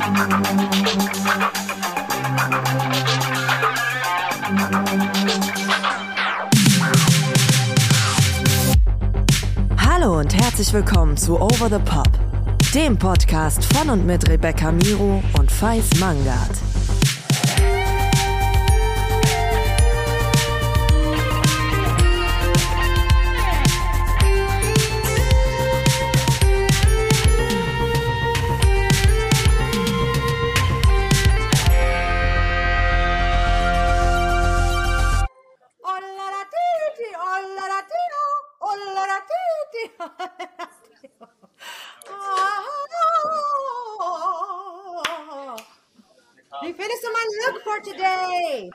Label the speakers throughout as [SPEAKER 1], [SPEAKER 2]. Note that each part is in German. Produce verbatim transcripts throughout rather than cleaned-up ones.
[SPEAKER 1] Hallo und herzlich willkommen zu Over the Pop, dem Podcast von und mit Rebecca Miro und Faiz Mangard.
[SPEAKER 2] Wie findest du mein Look for today?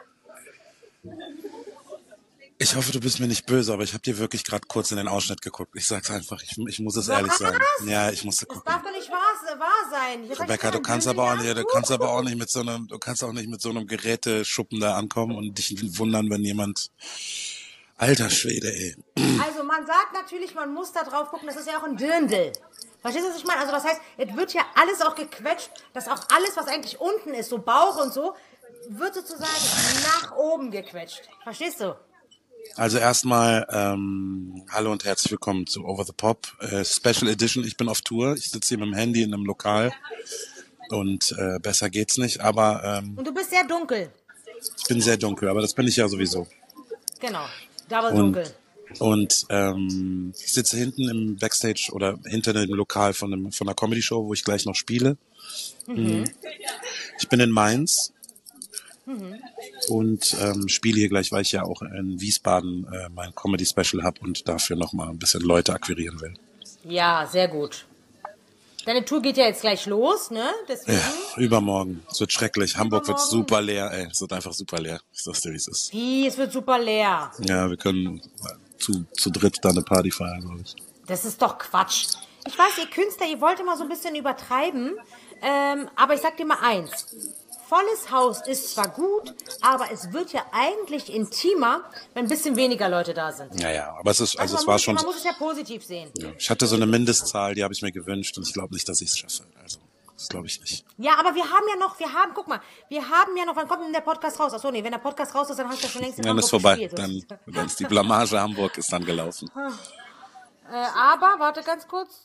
[SPEAKER 3] Ich hoffe, du bist mir nicht böse, aber ich habe dir wirklich gerade kurz in den Ausschnitt geguckt. Ich sag's einfach, ich, ich muss es
[SPEAKER 2] Was?
[SPEAKER 3] ehrlich sagen. Ja, ich musste
[SPEAKER 2] Das
[SPEAKER 3] gucken.
[SPEAKER 2] darf doch nicht wahr, wahr sein. Ich
[SPEAKER 3] Rebecca, du kannst aber auch nicht, du kannst aber auch nicht mit so einem, du kannst auch nicht mit so einem Geräteschuppen da ankommen und dich wundern, wenn jemand, alter Schwede, ey.
[SPEAKER 2] Also man sagt natürlich, man muss da drauf gucken, das ist ja auch ein Dirndl. Verstehst du, was ich meine? Also das heißt, es wird ja alles auch gequetscht, dass auch alles, was eigentlich unten ist, so Bauch und so, wird sozusagen nach oben gequetscht. Verstehst du?
[SPEAKER 3] Also erstmal, ähm, hallo und herzlich willkommen zu Over the Pop, äh, Special Edition. Ich bin auf Tour, ich sitze hier mit dem Handy in einem Lokal und äh, besser geht's nicht, aber ähm,
[SPEAKER 2] Und du bist sehr dunkel.
[SPEAKER 3] ich bin sehr dunkel, aber das bin ich ja sowieso.
[SPEAKER 2] Genau, double
[SPEAKER 3] Und,
[SPEAKER 2] dunkel.
[SPEAKER 3] und ähm, ich sitze hinten im Backstage oder hinter dem Lokal von, einem, von einer Comedy-Show, wo ich gleich noch spiele. Mhm. Ich bin in Mainz. Mhm. Und ähm, spiele hier gleich, weil ich ja auch in Wiesbaden äh, mein Comedy-Special habe und dafür nochmal ein bisschen Leute akquirieren will.
[SPEAKER 2] Ja, sehr gut. Deine Tour geht ja jetzt gleich los, ne? Deswegen.
[SPEAKER 3] Ja, übermorgen. Es wird schrecklich. Hamburg wird
[SPEAKER 2] Übermorgen?
[SPEAKER 3] super leer, ey. Es wird einfach super leer. Ich sag's dir, wie es ist.
[SPEAKER 2] Wie, es wird super leer.
[SPEAKER 3] Ja, wir können zu, zu dritt da eine Party feiern, glaube ich.
[SPEAKER 2] Das ist doch Quatsch. Ich weiß, ihr Künstler, ihr wollt immer so ein bisschen übertreiben, ähm, aber ich sag dir mal eins. Volles Haus ist zwar gut, aber es wird ja eigentlich intimer, wenn ein bisschen weniger Leute da sind.
[SPEAKER 3] Ja, ja, aber es ist, also,
[SPEAKER 2] Also
[SPEAKER 3] es
[SPEAKER 2] man,
[SPEAKER 3] war
[SPEAKER 2] muss,
[SPEAKER 3] schon.
[SPEAKER 2] man muss es ja positiv sehen.
[SPEAKER 3] Ja, ich hatte so eine Mindestzahl, die habe ich mir gewünscht und ich glaube nicht, dass ich es schaffe. Also, das glaube ich nicht.
[SPEAKER 2] Ja, aber wir haben ja noch, wir haben, guck mal, wir haben ja noch, wann kommt denn der Podcast raus? Achso, nee, wenn der Podcast raus ist, dann hast du ja schon längst in
[SPEAKER 3] Dann
[SPEAKER 2] Hamburg
[SPEAKER 3] ist vorbei.
[SPEAKER 2] gespielt.
[SPEAKER 3] Dann, dann ist die Blamage Hamburg ist dann gelaufen.
[SPEAKER 2] Äh, aber, warte ganz kurz.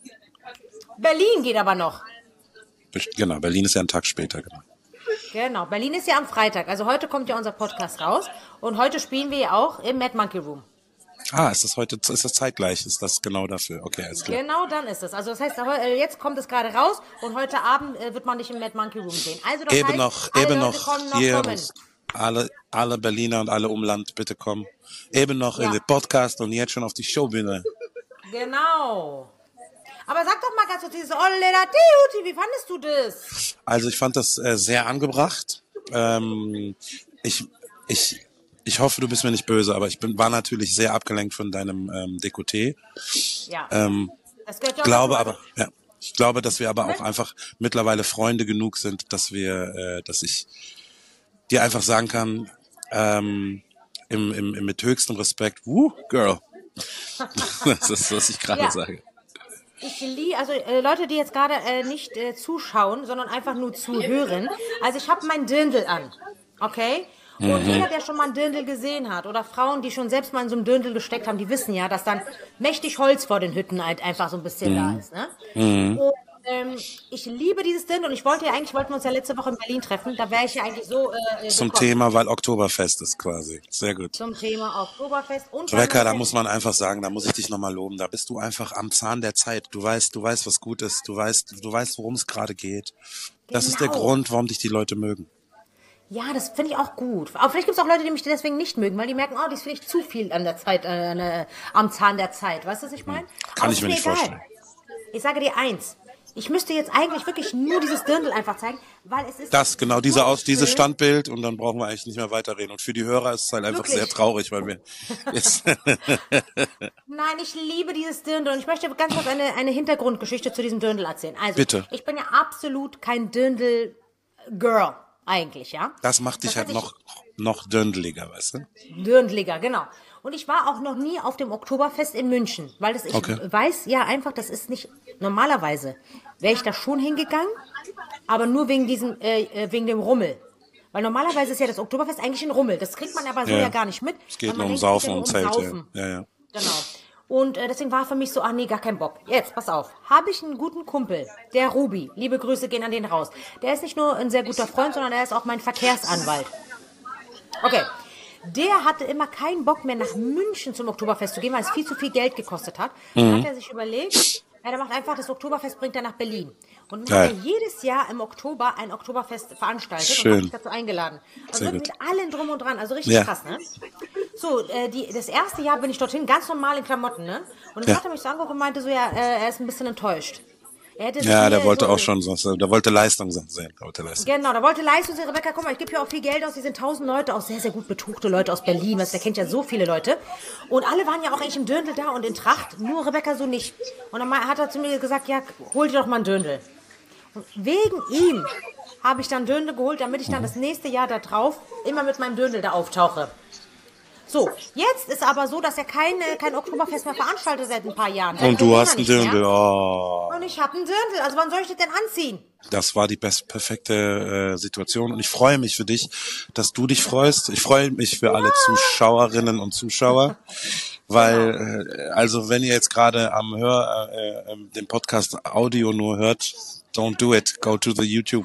[SPEAKER 2] Berlin geht aber noch.
[SPEAKER 3] Genau, Berlin ist ja einen Tag später, genau.
[SPEAKER 2] Genau, Berlin ist ja am Freitag. Also heute kommt ja unser Podcast raus. Und heute spielen wir ja auch im Mad Monkey Room.
[SPEAKER 3] Ah, ist das heute, ist das zeitgleich? Ist das genau dafür? Okay, alles klar.
[SPEAKER 2] Genau, dann ist es. Also das heißt, äh, jetzt kommt es gerade raus und heute Abend äh, wird man dich im Mad Monkey Room sehen. Also das
[SPEAKER 3] Eben
[SPEAKER 2] heißt,
[SPEAKER 3] noch,
[SPEAKER 2] alle
[SPEAKER 3] eben
[SPEAKER 2] Leute
[SPEAKER 3] noch,
[SPEAKER 2] kommen noch
[SPEAKER 3] hier,
[SPEAKER 2] kommen.
[SPEAKER 3] alle, alle Berliner und alle Umland, bitte kommen. Eben noch
[SPEAKER 2] Ja.
[SPEAKER 3] in den Podcast und jetzt schon auf die Showbühne.
[SPEAKER 2] Genau. Aber sag doch mal ganz kurz dieses Ollera Tiuti, wie fandest du das?
[SPEAKER 3] Also ich fand das äh, sehr angebracht. Ähm, ich, ich, ich hoffe, du bist mir nicht böse, aber ich bin, war natürlich sehr abgelenkt von deinem ähm, Dekolleté.
[SPEAKER 2] Ja.
[SPEAKER 3] Ähm,
[SPEAKER 2] Das gehört ja auch
[SPEAKER 3] glaube
[SPEAKER 2] dazu.
[SPEAKER 3] aber, ja, ich glaube, dass wir aber auch einfach mittlerweile Freunde genug sind, dass wir, äh, dass ich dir einfach sagen kann, ähm, im, im, im, mit höchstem Respekt, woo, girl. Das ist, was ich gerade
[SPEAKER 2] Ja.
[SPEAKER 3] sage.
[SPEAKER 2] Ich liebe, also äh, Leute, die jetzt gerade äh, nicht äh, zuschauen, sondern einfach nur zuhören. Also ich habe mein Dirndl an, okay? Und jeder, der schon mal ein Dirndl gesehen hat oder Frauen, die schon selbst mal in so einem Dirndl gesteckt haben, die wissen ja, dass dann mächtig Holz vor den Hütten halt einfach so ein bisschen da ist, ne? Und ähm, ich liebe dieses Dirndl und ich wollte ja eigentlich, wollten wir uns ja letzte Woche in Berlin treffen, da wäre ich ja eigentlich so äh,
[SPEAKER 3] Zum
[SPEAKER 2] gekommen.
[SPEAKER 3] Thema, weil Oktoberfest ist quasi. Sehr gut.
[SPEAKER 2] Zum Thema Oktoberfest. Und
[SPEAKER 3] Rebecca,
[SPEAKER 2] dann-
[SPEAKER 3] da muss man einfach sagen, da muss ich dich nochmal loben. Da bist du einfach am Zahn der Zeit. Du weißt, du weißt, was gut ist. Du weißt, du weißt, worum es gerade geht. Das ist der
[SPEAKER 2] Genau.
[SPEAKER 3] Grund, warum dich die Leute mögen.
[SPEAKER 2] Ja, das finde ich auch gut. Aber vielleicht gibt es auch Leute, die mich deswegen nicht mögen, weil die merken, oh, die ist vielleicht zu viel an der Zeit, äh, an der- am Zahn der Zeit. Weißt du, was ich meine?
[SPEAKER 3] Kann
[SPEAKER 2] Aber
[SPEAKER 3] ich
[SPEAKER 2] ist
[SPEAKER 3] mir nicht
[SPEAKER 2] egal.
[SPEAKER 3] vorstellen.
[SPEAKER 2] Ich sage dir eins. Ich müsste jetzt eigentlich wirklich nur dieses Dirndl einfach zeigen, weil es ist...
[SPEAKER 3] Das, genau, diese
[SPEAKER 2] so
[SPEAKER 3] aus, dieses
[SPEAKER 2] schön.
[SPEAKER 3] Standbild und dann brauchen wir eigentlich nicht mehr weiterreden. Und für die Hörer ist es halt einfach
[SPEAKER 2] Wirklich?
[SPEAKER 3] sehr traurig, weil wir jetzt,
[SPEAKER 2] Nein, ich liebe dieses Dirndl und ich möchte ganz kurz eine, eine Hintergrundgeschichte zu diesem Dirndl erzählen. Also,
[SPEAKER 3] Bitte.
[SPEAKER 2] ich bin ja absolut kein Dirndl-Girl eigentlich, ja?
[SPEAKER 3] das macht dich
[SPEAKER 2] Das
[SPEAKER 3] halt
[SPEAKER 2] heißt,
[SPEAKER 3] noch, noch döndeliger, weißt du?
[SPEAKER 2] Dirndliger, genau. Und ich war auch noch nie auf dem Oktoberfest in München, weil das ich
[SPEAKER 3] Okay.
[SPEAKER 2] weiß ja einfach, das ist nicht normalerweise. Wäre ich da schon hingegangen, aber nur wegen diesem äh, äh, wegen dem Rummel. Weil normalerweise ist ja das Oktoberfest eigentlich ein Rummel. Das kriegt man aber so
[SPEAKER 3] Ja.
[SPEAKER 2] ja, gar nicht mit.
[SPEAKER 3] Es geht
[SPEAKER 2] weil
[SPEAKER 3] nur
[SPEAKER 2] man
[SPEAKER 3] um
[SPEAKER 2] denkt, es
[SPEAKER 3] Saufen
[SPEAKER 2] geht ja
[SPEAKER 3] und
[SPEAKER 2] nur um
[SPEAKER 3] Zelte.
[SPEAKER 2] Saufen.
[SPEAKER 3] Ja, ja.
[SPEAKER 2] Genau. Und äh, deswegen war für mich so, ah nee, gar kein Bock. Jetzt, pass auf. Habe ich einen guten Kumpel, der Ruby. Liebe Grüße gehen an den raus. Der ist nicht nur ein sehr guter Freund, sondern er ist auch mein Verkehrsanwalt. Okay. Der hatte immer keinen Bock mehr nach München zum Oktoberfest zu gehen, weil es viel zu viel Geld gekostet hat. Dann hat er sich überlegt, ja, der macht einfach das Oktoberfest, bringt er nach Berlin. Und dann hat
[SPEAKER 3] Geil.
[SPEAKER 2] er jedes Jahr im Oktober ein Oktoberfest veranstaltet
[SPEAKER 3] Schön.
[SPEAKER 2] und hat mich dazu eingeladen. Also
[SPEAKER 3] Sehr
[SPEAKER 2] wirklich
[SPEAKER 3] gut.
[SPEAKER 2] mit allen drum und dran, also richtig
[SPEAKER 3] Ja.
[SPEAKER 2] krass, ne? So, äh, die, das erste Jahr bin ich dorthin, ganz normal in Klamotten, ne? Und dann
[SPEAKER 3] Ja.
[SPEAKER 2] hat er mich so angeguckt und meinte so, ja, äh, er ist ein bisschen enttäuscht. Er hätte sich
[SPEAKER 3] Ja, der
[SPEAKER 2] mir
[SPEAKER 3] wollte
[SPEAKER 2] so,
[SPEAKER 3] auch schon so, der wollte Leistung sehen. Der wollte Leistung.
[SPEAKER 2] Genau, da wollte Leistung sehen, Rebecca, guck mal, ich gebe hier auch viel Geld aus, hier sind tausend Leute, auch sehr, sehr gut betuchte Leute aus Berlin, was, der kennt ja so viele Leute. Und alle waren ja auch eigentlich im Dirndl da und in Tracht, nur Rebecca so nicht. Und dann hat er zu mir gesagt, ja, hol dir doch mal ein Dirndl. Und wegen ihm habe ich dann Dirndl geholt, damit ich dann das nächste Jahr da drauf immer mit meinem Dirndl da auftauche. So, jetzt ist aber so, dass er keine, kein Oktoberfest mehr veranstaltet seit ein paar Jahren. Seit
[SPEAKER 3] Und du
[SPEAKER 2] Corona
[SPEAKER 3] hast einen
[SPEAKER 2] nicht mehr.
[SPEAKER 3] Dirndl. Oh.
[SPEAKER 2] Und ich habe einen Dirndl, also wann soll ich das denn anziehen?
[SPEAKER 3] Das war die best perfekte äh, Situation und ich freue mich für dich, dass du dich freust. Ich freue mich für alle Zuschauerinnen und Zuschauer, weil äh, also wenn ihr jetzt gerade am Hör äh, äh, den Podcast Audio nur hört, don't do it. Go to the YouTube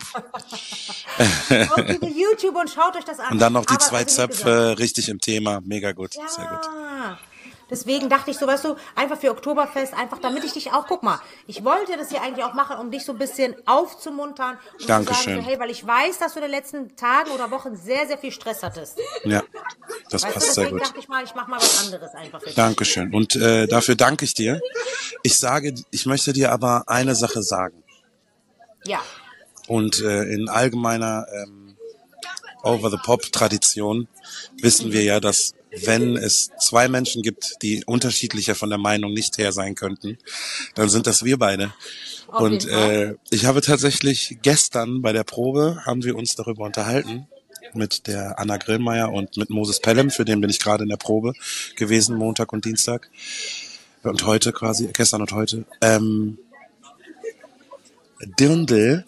[SPEAKER 2] Auf diese YouTube und schaut euch das an.
[SPEAKER 3] und dann noch die
[SPEAKER 2] Aber,
[SPEAKER 3] zwei
[SPEAKER 2] also, wie gesagt,
[SPEAKER 3] Zöpfe richtig im Thema. Mega gut, sehr gut.
[SPEAKER 2] Ja. Deswegen dachte ich so, weißt du, einfach für Oktoberfest, einfach damit ich dich auch, guck mal, ich wollte das hier eigentlich auch machen, um dich so ein bisschen aufzumuntern und
[SPEAKER 3] Dankeschön.
[SPEAKER 2] zu sagen, so, hey, weil ich weiß, dass du in den letzten Tagen oder Wochen sehr, sehr viel Stress hattest.
[SPEAKER 3] Ja, das
[SPEAKER 2] Weißt du,
[SPEAKER 3] passt sehr
[SPEAKER 2] deswegen
[SPEAKER 3] gut.
[SPEAKER 2] dachte ich mal, ich mach mal was anderes einfach für dich.
[SPEAKER 3] Dankeschön. Und äh, dafür danke ich dir. Ich sage, ich möchte dir aber eine Sache sagen.
[SPEAKER 2] Ja.
[SPEAKER 3] Und äh, in allgemeiner ähm, Over-the-Pop-Tradition wissen wir ja, dass wenn es zwei Menschen gibt, die unterschiedlicher von der Meinung nicht her sein könnten, dann sind das wir beide.
[SPEAKER 2] Auf
[SPEAKER 3] Und
[SPEAKER 2] jeden Fall.
[SPEAKER 3] äh, ich habe tatsächlich gestern bei der Probe, haben wir uns darüber unterhalten, mit der Anna Grillmeier und mit Moses Pelham, für den bin ich gerade in der Probe gewesen, Montag und Dienstag. Und heute quasi, gestern und heute. Ähm, Dirndl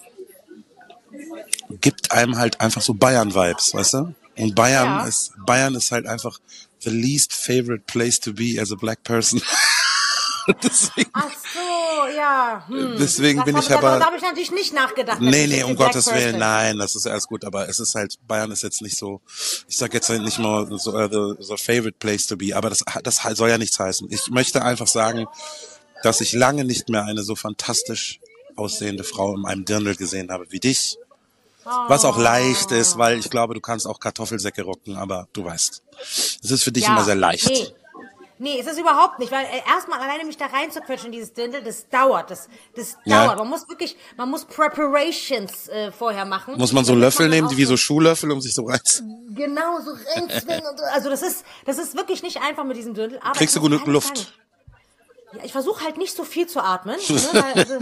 [SPEAKER 3] gibt einem halt einfach so Bayern-Vibes, weißt du? Und Bayern
[SPEAKER 2] Ja.
[SPEAKER 3] ist, Bayern ist halt einfach the least favorite place to be as a black person. deswegen,
[SPEAKER 2] Ach so, ja. Hm.
[SPEAKER 3] deswegen
[SPEAKER 2] Das
[SPEAKER 3] bin
[SPEAKER 2] hab,
[SPEAKER 3] ich aber,
[SPEAKER 2] Da habe ich natürlich nicht nachgedacht.
[SPEAKER 3] nee,
[SPEAKER 2] natürlich
[SPEAKER 3] nee,
[SPEAKER 2] als
[SPEAKER 3] um
[SPEAKER 2] Black
[SPEAKER 3] Gottes
[SPEAKER 2] Person.
[SPEAKER 3] Willen, nein, das ist alles gut, aber es ist halt, Bayern ist jetzt nicht so, ich sag jetzt halt nicht mal so, uh, the, the favorite place to be, aber das, das soll ja nichts heißen. Ich möchte einfach sagen, dass ich lange nicht mehr eine so fantastisch aussehende Frau in einem Dirndl gesehen habe wie dich. Was auch leicht ist, weil ich glaube, du kannst auch Kartoffelsäcke rocken, aber du weißt, es ist für dich
[SPEAKER 2] Ja,
[SPEAKER 3] immer sehr leicht.
[SPEAKER 2] Nee. Nee, ist es überhaupt nicht, weil äh, erstmal alleine mich da reinzuquetschen in dieses Dirndl, das dauert, das, das
[SPEAKER 3] Ja.
[SPEAKER 2] dauert. Man muss wirklich, man muss Preparations äh, vorher machen.
[SPEAKER 3] Muss man so
[SPEAKER 2] damit
[SPEAKER 3] Löffel
[SPEAKER 2] man dann
[SPEAKER 3] nehmen,
[SPEAKER 2] auch
[SPEAKER 3] die wie so Schuhlöffel, um sich so rein...
[SPEAKER 2] Genau, so reinzwingen und so. Also das ist, das ist wirklich nicht einfach mit diesem Dirndl. Aber
[SPEAKER 3] Kriegst
[SPEAKER 2] ich
[SPEAKER 3] du
[SPEAKER 2] muss
[SPEAKER 3] genug
[SPEAKER 2] ehrlich
[SPEAKER 3] Luft?
[SPEAKER 2] sagen, ja, ich versuche halt nicht so viel zu atmen. Ne, weil, also,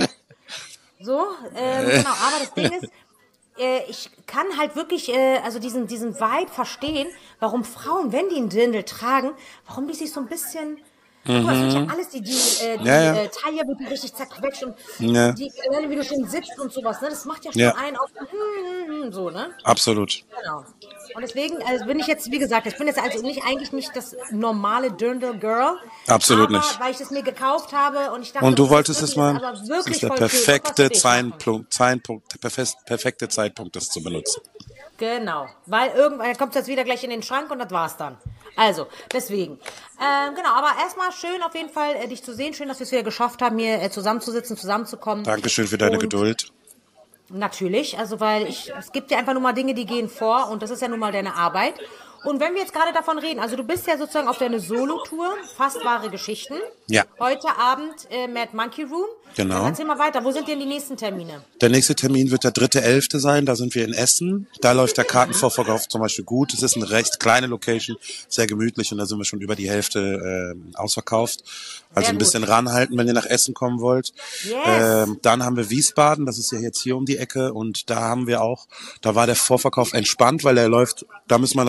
[SPEAKER 2] so, ähm, genau, aber das Ding ist, äh, ich kann halt wirklich, äh, also diesen, diesen Vibe verstehen, warum Frauen, wenn die einen Dirndl tragen, warum die sich so ein bisschen... Guck mal, das wird ja alles, die, die, äh, die
[SPEAKER 3] Ja, ja.
[SPEAKER 2] Äh, Taille wird die richtig zerquetscht und
[SPEAKER 3] Ja.
[SPEAKER 2] die, alleine wie du schon sitzt und sowas, ne, das macht ja schon
[SPEAKER 3] Ja.
[SPEAKER 2] einen auf, hm, hm, hm, so, ne?
[SPEAKER 3] Absolut.
[SPEAKER 2] Genau. Und deswegen also bin ich jetzt, wie gesagt, ich bin jetzt also nicht eigentlich nicht das normale Dirndl Girl.
[SPEAKER 3] Absolut
[SPEAKER 2] aber,
[SPEAKER 3] nicht.
[SPEAKER 2] weil ich es mir gekauft habe und ich dachte,
[SPEAKER 3] Und du
[SPEAKER 2] das
[SPEAKER 3] wolltest
[SPEAKER 2] ist
[SPEAKER 3] es
[SPEAKER 2] wirklich-
[SPEAKER 3] mal,
[SPEAKER 2] aber
[SPEAKER 3] das
[SPEAKER 2] wirklich
[SPEAKER 3] ist der
[SPEAKER 2] voll cool.
[SPEAKER 3] perfekte
[SPEAKER 2] Was für dich machen.
[SPEAKER 3] Zeitpunkt, Zeitpunkt, perfekt- perfekte Zeitpunkt, das zu benutzen.
[SPEAKER 2] Genau, weil irgendwann kommt es jetzt wieder gleich in den Schrank und das war's dann. Also, deswegen. Ähm, genau, aber erstmal schön auf jeden Fall, äh, dich zu sehen. Schön, dass wir es wieder geschafft haben, hier äh, zusammenzusitzen, zusammenzukommen.
[SPEAKER 3] Dankeschön für deine
[SPEAKER 2] Und
[SPEAKER 3] Geduld.
[SPEAKER 2] Natürlich, also weil ich, es gibt ja einfach nur mal Dinge, die gehen vor und das ist ja nun mal deine Arbeit. Und wenn wir jetzt gerade davon reden, also du bist ja sozusagen auf deine Solo-Tour, fast wahre Geschichten.
[SPEAKER 3] Ja.
[SPEAKER 2] Heute Abend äh, Mad Monkey Room.
[SPEAKER 3] Genau.
[SPEAKER 2] Dann erzähl mal weiter, wo sind denn die nächsten Termine?
[SPEAKER 3] Der nächste Termin wird der dritte Elfte sein, da sind wir in Essen. Da läuft der Kartenvorverkauf zum Beispiel gut. Es ist eine recht kleine Location, sehr gemütlich und da sind wir schon über die Hälfte äh, ausverkauft. Also
[SPEAKER 2] Sehr
[SPEAKER 3] ein bisschen
[SPEAKER 2] gut.
[SPEAKER 3] ranhalten, wenn ihr nach Essen kommen wollt.
[SPEAKER 2] Yes.
[SPEAKER 3] Ähm, dann haben wir Wiesbaden, das ist ja jetzt hier um die Ecke und da haben wir auch, da war der Vorverkauf entspannt, weil er läuft, da muss man dazu sagen,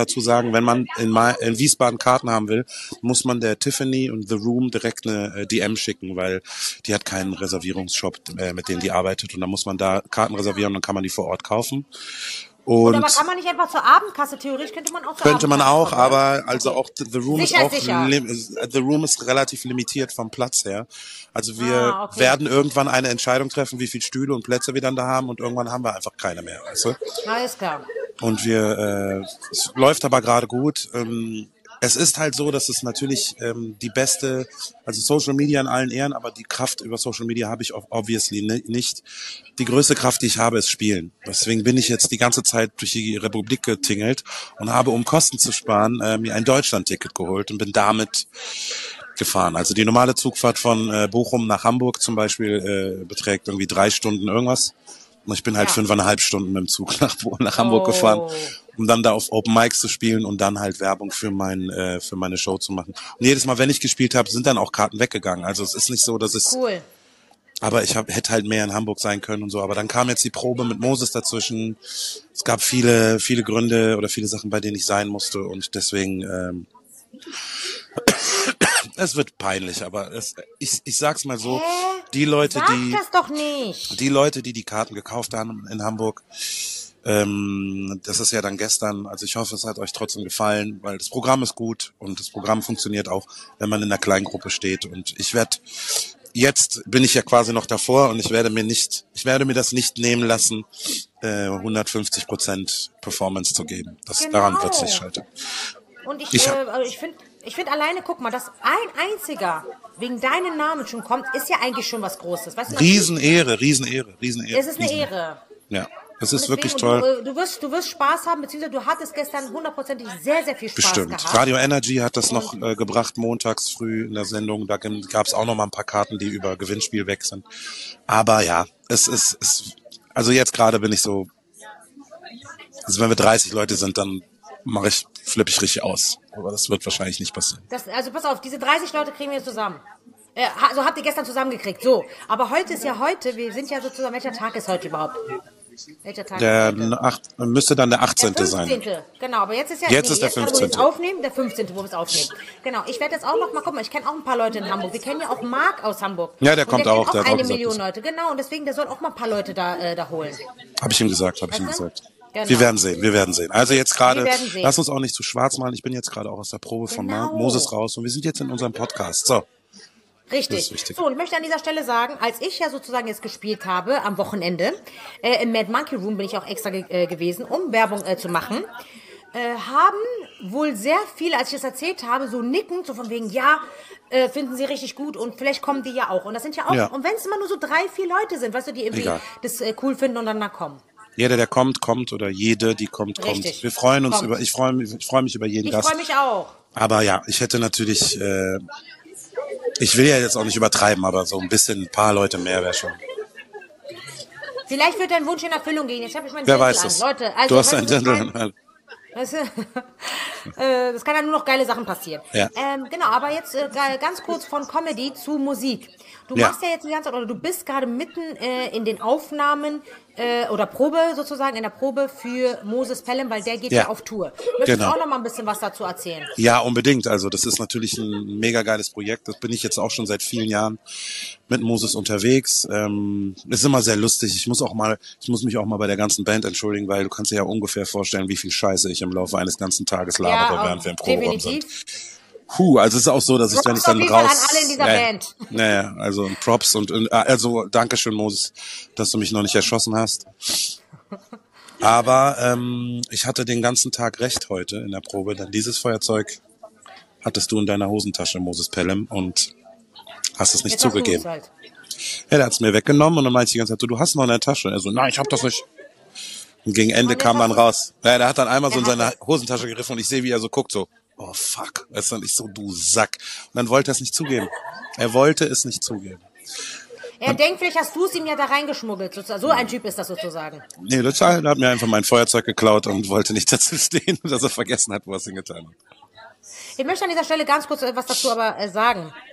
[SPEAKER 3] sagen, wenn man in, Ma- in Wiesbaden Karten haben will, muss man der Tiffany und The Room direkt eine äh, D M schicken, weil die hat keinen Reservierungsshop, äh, mit dem die arbeitet. Und dann muss man da Karten reservieren und dann kann man die vor Ort kaufen. Und
[SPEAKER 2] Oder aber kann man nicht einfach zur Abendkasse, theoretisch könnte man auch zur
[SPEAKER 3] könnte man
[SPEAKER 2] Abendkasse
[SPEAKER 3] auch,
[SPEAKER 2] kommen, oder?
[SPEAKER 3] aber also auch The Room
[SPEAKER 2] Sicher
[SPEAKER 3] ist
[SPEAKER 2] ist
[SPEAKER 3] auch
[SPEAKER 2] sicher.
[SPEAKER 3] lim- The Room ist relativ limitiert vom Platz her. Also wir
[SPEAKER 2] Ah, okay.
[SPEAKER 3] werden irgendwann eine Entscheidung treffen, wie viele Stühle und Plätze wir dann da haben und irgendwann haben wir einfach keine mehr, weißt du?
[SPEAKER 2] Alles klar.
[SPEAKER 3] Und wir, äh, es läuft aber gerade gut. Ähm, es ist halt so, dass es natürlich ähm, die beste, also Social Media in allen Ehren, aber die Kraft über Social Media habe ich auch obviously ni- nicht. Die größte Kraft, die ich habe, ist Spielen. Deswegen bin ich jetzt die ganze Zeit durch die Republik getingelt und habe, um Kosten zu sparen, äh, mir ein Deutschland-Ticket geholt und bin damit gefahren. Also die normale Zugfahrt von äh, Bochum nach Hamburg zum Beispiel äh, beträgt irgendwie drei Stunden irgendwas. Und ich bin halt
[SPEAKER 2] Ja.
[SPEAKER 3] fünfeinhalb Stunden mit dem Zug nach, Bo- nach Hamburg
[SPEAKER 2] Oh.
[SPEAKER 3] gefahren, um dann da auf Open Mics zu spielen und dann halt Werbung für mein äh, für meine Show zu machen. Und jedes Mal, wenn ich gespielt habe, sind dann auch Karten weggegangen. Also es ist nicht so, dass es,
[SPEAKER 2] Cool.
[SPEAKER 3] aber ich hab, hätte halt mehr in Hamburg sein können und so. Aber dann kam jetzt die Probe mit Moses dazwischen. Es gab viele viele Gründe oder viele Sachen, bei denen ich sein musste und deswegen ähm, es wird peinlich, aber es, ich, ich sag's mal so,
[SPEAKER 2] Hä?
[SPEAKER 3] die Leute,
[SPEAKER 2] Sag
[SPEAKER 3] die
[SPEAKER 2] das doch nicht.
[SPEAKER 3] die Leute, die die Karten gekauft haben in Hamburg, ähm, das ist ja dann gestern, also ich hoffe, es hat euch trotzdem gefallen, weil das Programm ist gut und das Programm funktioniert auch, wenn man in einer kleinen Gruppe steht und ich werde, jetzt bin ich ja quasi noch davor und ich werde mir nicht, ich werde mir das nicht nehmen lassen, äh, hundertfünfzig Prozent Performance zu geben. Das,
[SPEAKER 2] Genau.
[SPEAKER 3] daran wird es nicht scheitern.
[SPEAKER 2] Und ich,
[SPEAKER 3] Ich
[SPEAKER 2] äh,
[SPEAKER 3] hab-
[SPEAKER 2] also ich finde, ich finde alleine, guck mal, dass ein einziger wegen deinem Namen schon kommt, ist ja eigentlich schon was Großes. Weißt du,
[SPEAKER 3] Riesenehre, Riesenehre, Riesenehre.
[SPEAKER 2] es ist eine
[SPEAKER 3] Riesenehre.
[SPEAKER 2] Ehre.
[SPEAKER 3] Ja, es
[SPEAKER 2] Und
[SPEAKER 3] ist wirklich
[SPEAKER 2] deswegen,
[SPEAKER 3] toll.
[SPEAKER 2] Du, äh, du, wirst, du wirst Spaß haben, beziehungsweise du hattest gestern hundertprozentig sehr, sehr viel Spaß
[SPEAKER 3] Bestimmt.
[SPEAKER 2] gehabt.
[SPEAKER 3] Radio Energy hat das noch äh, gebracht, montags früh in der Sendung. Da gab es auch noch mal ein paar Karten, die über Gewinnspiel weg sind. Aber ja, es ist, es, also jetzt gerade bin ich so, also wenn wir dreißig Leute sind, dann mache ich, flippe ich richtig aus. Aber das wird wahrscheinlich nicht passieren.
[SPEAKER 2] Das, also pass auf, diese dreißig Leute kriegen wir jetzt zusammen. Äh, ha- also habt ihr gestern zusammengekriegt. So, aber heute ist ja heute, wir sind ja sozusagen, welcher Tag ist heute überhaupt? Welcher Tag
[SPEAKER 3] Der
[SPEAKER 2] ist heute?
[SPEAKER 3] acht, müsste dann der
[SPEAKER 2] Der
[SPEAKER 3] achtzehnte sein.
[SPEAKER 2] fünfzehnte Genau, aber jetzt ist ja
[SPEAKER 3] Jetzt ist der
[SPEAKER 2] gerade, wo wir es
[SPEAKER 3] fünfzehnte
[SPEAKER 2] aufnehmen, der fünfzehnte wo wir es aufnehmen. Genau, ich werde jetzt auch noch mal gucken, ich kenne auch ein paar Leute in Hamburg. Wir kennen ja auch Marc aus Hamburg.
[SPEAKER 3] Ja, der
[SPEAKER 2] Und
[SPEAKER 3] kommt
[SPEAKER 2] der
[SPEAKER 3] auch,
[SPEAKER 2] kennt
[SPEAKER 3] der hat auch
[SPEAKER 2] eine
[SPEAKER 3] gesagt,
[SPEAKER 2] Million
[SPEAKER 3] dass-
[SPEAKER 2] Leute, genau, und deswegen, der soll auch mal ein paar Leute da, äh, da holen.
[SPEAKER 3] Habe ich ihm gesagt, habe ich ihm
[SPEAKER 2] Weißt du?
[SPEAKER 3] gesagt.
[SPEAKER 2] Genau.
[SPEAKER 3] Wir werden sehen, wir werden sehen. Also jetzt gerade,
[SPEAKER 2] Wir werden sehen.
[SPEAKER 3] lass uns auch nicht zu schwarz malen. Ich bin jetzt gerade auch aus der Probe von Ma-
[SPEAKER 2] Genau.
[SPEAKER 3] Moses raus und wir sind jetzt in unserem Podcast. So.
[SPEAKER 2] Richtig.
[SPEAKER 3] Das ist wichtig.
[SPEAKER 2] So, und ich möchte an dieser Stelle sagen, als ich ja sozusagen jetzt gespielt habe am Wochenende, äh, im Mad Monkey Room bin ich auch extra ge äh, gewesen, um Werbung äh, zu machen, äh, haben wohl sehr viele, als ich das erzählt habe, so nickend, so von wegen, ja, äh, finden sie richtig gut und vielleicht kommen die ja auch. Und das sind ja auch,
[SPEAKER 3] Ja.
[SPEAKER 2] und wenn es immer nur so drei, vier Leute sind, weißt du, die irgendwie
[SPEAKER 3] Egal.
[SPEAKER 2] das äh, cool finden und dann da kommen.
[SPEAKER 3] Jeder, der kommt, kommt oder jede, die kommt, kommt.
[SPEAKER 2] Richtig.
[SPEAKER 3] Wir freuen uns
[SPEAKER 2] Kommt.
[SPEAKER 3] über, ich freue mich, ich freue mich über jeden
[SPEAKER 2] Ich
[SPEAKER 3] Gast.
[SPEAKER 2] freue mich auch.
[SPEAKER 3] Aber ja, ich hätte natürlich, äh, ich will ja jetzt auch nicht übertreiben, aber so ein bisschen, ein paar Leute mehr wäre schon.
[SPEAKER 2] Vielleicht wird dein Wunsch in Erfüllung gehen. Jetzt habe ich meinen
[SPEAKER 3] Wer
[SPEAKER 2] Zettel
[SPEAKER 3] weiß
[SPEAKER 2] an.
[SPEAKER 3] das?
[SPEAKER 2] Leute, also,
[SPEAKER 3] du hast
[SPEAKER 2] weißt
[SPEAKER 3] ein
[SPEAKER 2] was ich
[SPEAKER 3] Dirndl.
[SPEAKER 2] mein? Weißt du, äh, das kann ja nur noch geile Sachen passieren.
[SPEAKER 3] Ja.
[SPEAKER 2] Ähm, genau, aber jetzt äh, ga- ganz kurz von Comedy zu Musik. Du
[SPEAKER 3] Ja.
[SPEAKER 2] machst ja jetzt die ganze Zeit, oder du bist gerade mitten äh, in den Aufnahmen äh, oder Probe sozusagen, in der Probe für Moses Pelham, weil der geht ja,
[SPEAKER 3] Ja.
[SPEAKER 2] auf Tour. Möchtest
[SPEAKER 3] Genau.
[SPEAKER 2] du auch noch mal ein bisschen was dazu erzählen?
[SPEAKER 3] Ja, unbedingt. Also das ist natürlich ein mega geiles Projekt. Das bin ich jetzt auch schon seit vielen Jahren mit Moses unterwegs. Ähm, ist immer sehr lustig. Ich muss auch mal, ich muss mich auch mal bei der ganzen Band entschuldigen, weil du kannst dir ja ungefähr vorstellen, wie viel Scheiße ich im Laufe eines ganzen Tages labere, während wir im Proberaum sind.
[SPEAKER 2] definitiv.
[SPEAKER 3] Puh, also es ist auch so, dass ich, wenn ich dann
[SPEAKER 2] Props auf jeden Fall
[SPEAKER 3] raus...
[SPEAKER 2] an alle in dieser
[SPEAKER 3] ja,
[SPEAKER 2] Band.
[SPEAKER 3] Naja, also Props und, und also Dankeschön, Moses, dass du mich noch nicht erschossen hast. Aber ähm, ich hatte den ganzen Tag recht heute in der Probe, denn dieses Feuerzeug hattest du in deiner Hosentasche, Moses Pelham, und hast es nicht
[SPEAKER 2] Jetzt hast du es
[SPEAKER 3] zugegeben.
[SPEAKER 2] halt.
[SPEAKER 3] Ja, der hat es mir weggenommen und dann meinte ich die ganze Zeit, du, du hast noch in der Tasche. Er so, nein, ich hab das nicht. Und gegen Ende
[SPEAKER 2] Und jetzt
[SPEAKER 3] kam dann
[SPEAKER 2] hast du-
[SPEAKER 3] raus. Ja, der hat dann einmal so in
[SPEAKER 2] Der hat
[SPEAKER 3] seine Hosentasche gegriffen und ich sehe, wie er so guckt, so, oh fuck. Weißt du, und ich so, du Sack. Und dann wollte er es nicht zugeben. Er wollte es nicht zugeben.
[SPEAKER 2] Er denkt, vielleicht hast du es ihm ja da reingeschmuggelt. sozusagen. So ein Typ ist das sozusagen.
[SPEAKER 3] Nee, der Teil hat mir einfach mein Feuerzeug geklaut und wollte nicht dazu stehen, dass er vergessen hat, wo er es hingetan hat.
[SPEAKER 2] Ich möchte an dieser Stelle ganz kurz etwas dazu aber äh, sagen.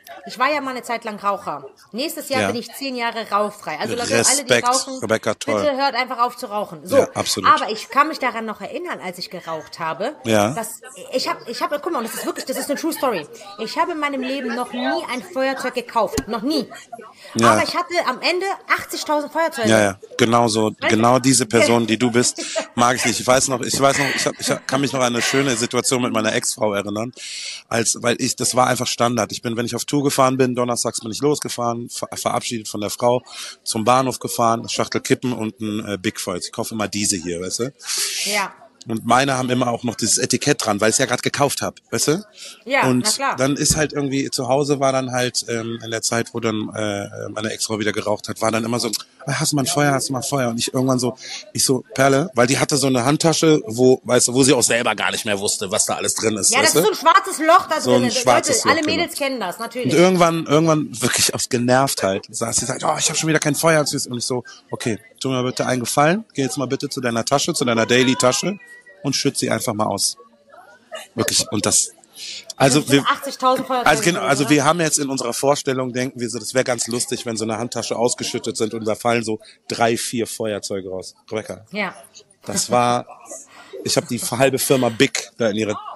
[SPEAKER 2] ich war ja mal eine Zeit lang Raucher. Nächstes Jahr
[SPEAKER 3] Ja.
[SPEAKER 2] bin ich zehn Jahre rauchfrei. Also Leute, alle, die
[SPEAKER 3] Respekt,
[SPEAKER 2] rauchen,
[SPEAKER 3] Rebecca, toll.
[SPEAKER 2] bitte hört einfach auf zu rauchen. So,
[SPEAKER 3] Ja, absolut.
[SPEAKER 2] aber ich kann mich daran noch erinnern, als ich geraucht habe,
[SPEAKER 3] Ja.
[SPEAKER 2] dass ich habe, ich habe, guck mal, und das ist wirklich, das ist eine True Story. Ich habe in meinem Leben noch nie ein Feuerzeug gekauft, noch nie.
[SPEAKER 3] Ja.
[SPEAKER 2] Aber ich hatte am Ende achtzigtausend Feuerzeuge.
[SPEAKER 3] Ja, ja, genau so, genau diese Person, die du bist, mag ich nicht. Ich weiß noch, ich weiß noch, ich, hab, ich hab, kann mich noch an eine schöne Situation mit meiner Ex-Frau erinnern, als, weil ich, das war einfach Standard. Ich bin, wenn ich auf Tour gefahren bin, donnerstags bin ich losgefahren, ver verabschiedet von der Frau, zum Bahnhof gefahren, Schachtel Kippen und ein äh, Big Foil. Ich kaufe immer diese hier, weißt du?
[SPEAKER 2] Ja.
[SPEAKER 3] Und meine haben immer auch noch dieses Etikett dran, weil ich es ja gerade gekauft habe, weißt du?
[SPEAKER 2] Ja,
[SPEAKER 3] und
[SPEAKER 2] na klar.
[SPEAKER 3] dann ist halt irgendwie, zu Hause war dann halt, ähm, in der Zeit, wo dann äh, meine Ex-Frau wieder geraucht hat, war dann immer so, hast du mal ein Feuer, hast du mal Feuer? Und ich irgendwann so, ich so, Perle, weil die hatte so eine Handtasche, wo, weißt du, wo sie auch selber gar nicht mehr wusste, was da alles drin ist,
[SPEAKER 2] Ja, das
[SPEAKER 3] weißt
[SPEAKER 2] ist so
[SPEAKER 3] du?
[SPEAKER 2] ein schwarzes Loch da
[SPEAKER 3] So ein
[SPEAKER 2] drin.
[SPEAKER 3] schwarzes
[SPEAKER 2] Leute, alle
[SPEAKER 3] Loch, genau.
[SPEAKER 2] Mädels kennen das, natürlich.
[SPEAKER 3] Und irgendwann, irgendwann wirklich aus Genervtheit saß sie, sagt, oh, ich habe schon wieder kein Feuer. Und ich so, okay, tu mir bitte einen Gefallen, geh jetzt mal bitte zu deiner Tasche, zu deiner Daily-Tasche und schütt sie einfach mal aus. Wirklich, und das, also
[SPEAKER 2] Das sind
[SPEAKER 3] wir,
[SPEAKER 2] achtzigtausend Feuerzeuge.
[SPEAKER 3] also, genau, also
[SPEAKER 2] oder?
[SPEAKER 3] wir haben jetzt in unserer Vorstellung, denken wir so, das wäre ganz lustig, wenn so eine Handtasche ausgeschüttet sind und da fallen so drei, vier Feuerzeuge raus. Rebecca,
[SPEAKER 2] Ja.
[SPEAKER 3] das war, ich habe die halbe Firma Big da in ihre,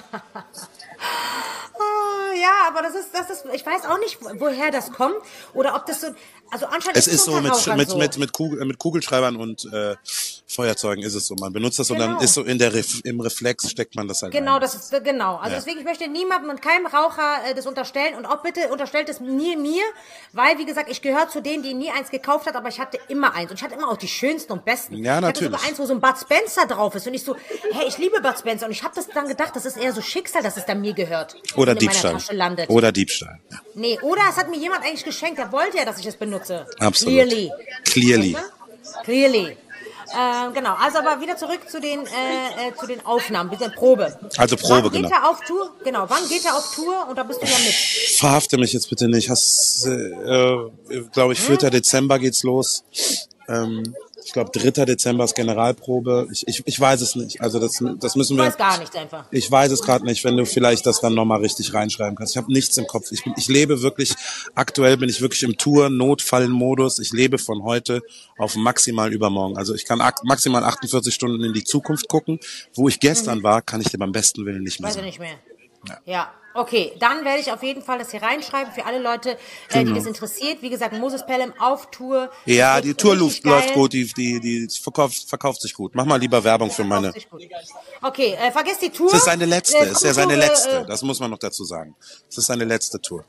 [SPEAKER 2] Ah, ja, aber das ist, das ist, ich weiß auch nicht, woher das kommt oder ob das so, also anscheinend
[SPEAKER 3] es ist so
[SPEAKER 2] unter
[SPEAKER 3] mit,
[SPEAKER 2] Rauchern
[SPEAKER 3] mit,
[SPEAKER 2] so.
[SPEAKER 3] mit, mit, Kugel, mit Kugelschreibern und äh, Feuerzeugen ist es so. Man benutzt das und
[SPEAKER 2] Genau.
[SPEAKER 3] dann ist so in der Ref, im Reflex steckt man das halt
[SPEAKER 2] Genau,
[SPEAKER 3] ein.
[SPEAKER 2] das ist genau. Also
[SPEAKER 3] Ja.
[SPEAKER 2] deswegen, ich möchte niemandem und keinem Raucher äh, das unterstellen und auch bitte unterstellt es nie mir, weil, wie gesagt, ich gehöre zu denen, die nie eins gekauft hat, aber ich hatte immer eins und ich hatte immer auch die schönsten und besten.
[SPEAKER 3] Ja,
[SPEAKER 2] Ich hatte sogar
[SPEAKER 3] natürlich.
[SPEAKER 2] eins, wo so ein Bud Spencer drauf ist und ich so, hey, ich liebe Bud Spencer und ich habe das dann gedacht, das ist eher so Schicksal, dass es dann mir gehört.
[SPEAKER 3] Oder
[SPEAKER 2] und in meiner
[SPEAKER 3] Diebstahl.
[SPEAKER 2] Tasche landet.
[SPEAKER 3] Oder Diebstahl. Ja.
[SPEAKER 2] Nee, oder es hat mir jemand eigentlich geschenkt, der wollte ja, dass ich es benutze.
[SPEAKER 3] Absolut.
[SPEAKER 2] Clearly.
[SPEAKER 3] Clearly.
[SPEAKER 2] Weißt du? Clearly. Ähm, genau, also aber wieder zurück zu den äh, äh, zu den Aufnahmen, bisschen Probe.
[SPEAKER 3] Also Probe,
[SPEAKER 2] wann geht
[SPEAKER 3] genau.
[SPEAKER 2] er auf Tour? Genau, wann geht er auf Tour? Und da bist du ja mit.
[SPEAKER 3] Verhafte mich jetzt bitte nicht. Hast, äh, äh, glaube ich, vierter Dezember geht's los. Ähm, ich glaube, dritter Dezember ist Generalprobe. Ich, ich, ich weiß es nicht. Also das, das müssen
[SPEAKER 2] Du
[SPEAKER 3] wir.
[SPEAKER 2] weißt gar nichts einfach.
[SPEAKER 3] Ich weiß es gerade nicht, wenn du vielleicht das dann nochmal richtig reinschreiben kannst. Ich habe nichts im Kopf. Ich, bin, ich lebe wirklich, aktuell bin ich wirklich im Tour-Notfallen-Modus. Ich lebe von heute auf maximal übermorgen. Also ich kann ak- maximal achtundvierzig Stunden in die Zukunft gucken. Wo ich gestern war, kann ich dir beim besten Willen nicht mehr
[SPEAKER 2] Weiß ich
[SPEAKER 3] sagen.
[SPEAKER 2] nicht mehr. Ja. ja, okay. Dann werde ich auf jeden Fall das hier reinschreiben für alle Leute, äh, die das interessiert. Wie gesagt, Moses Pelham auf Tour.
[SPEAKER 3] Ja,
[SPEAKER 2] Das
[SPEAKER 3] die
[SPEAKER 2] wird
[SPEAKER 3] Tour
[SPEAKER 2] richtig
[SPEAKER 3] läuft, läuft
[SPEAKER 2] geil.
[SPEAKER 3] gut, die, die, die verkauft, verkauft sich gut. Mach mal lieber Werbung für meine.
[SPEAKER 2] Sich gut. Okay, äh, vergesst die Tour.
[SPEAKER 3] Es ist seine letzte,
[SPEAKER 2] Äh,
[SPEAKER 3] es ist ja
[SPEAKER 2] Kultur,
[SPEAKER 3] seine letzte,
[SPEAKER 2] Äh,
[SPEAKER 3] das muss man noch dazu sagen. Es ist seine letzte Tour.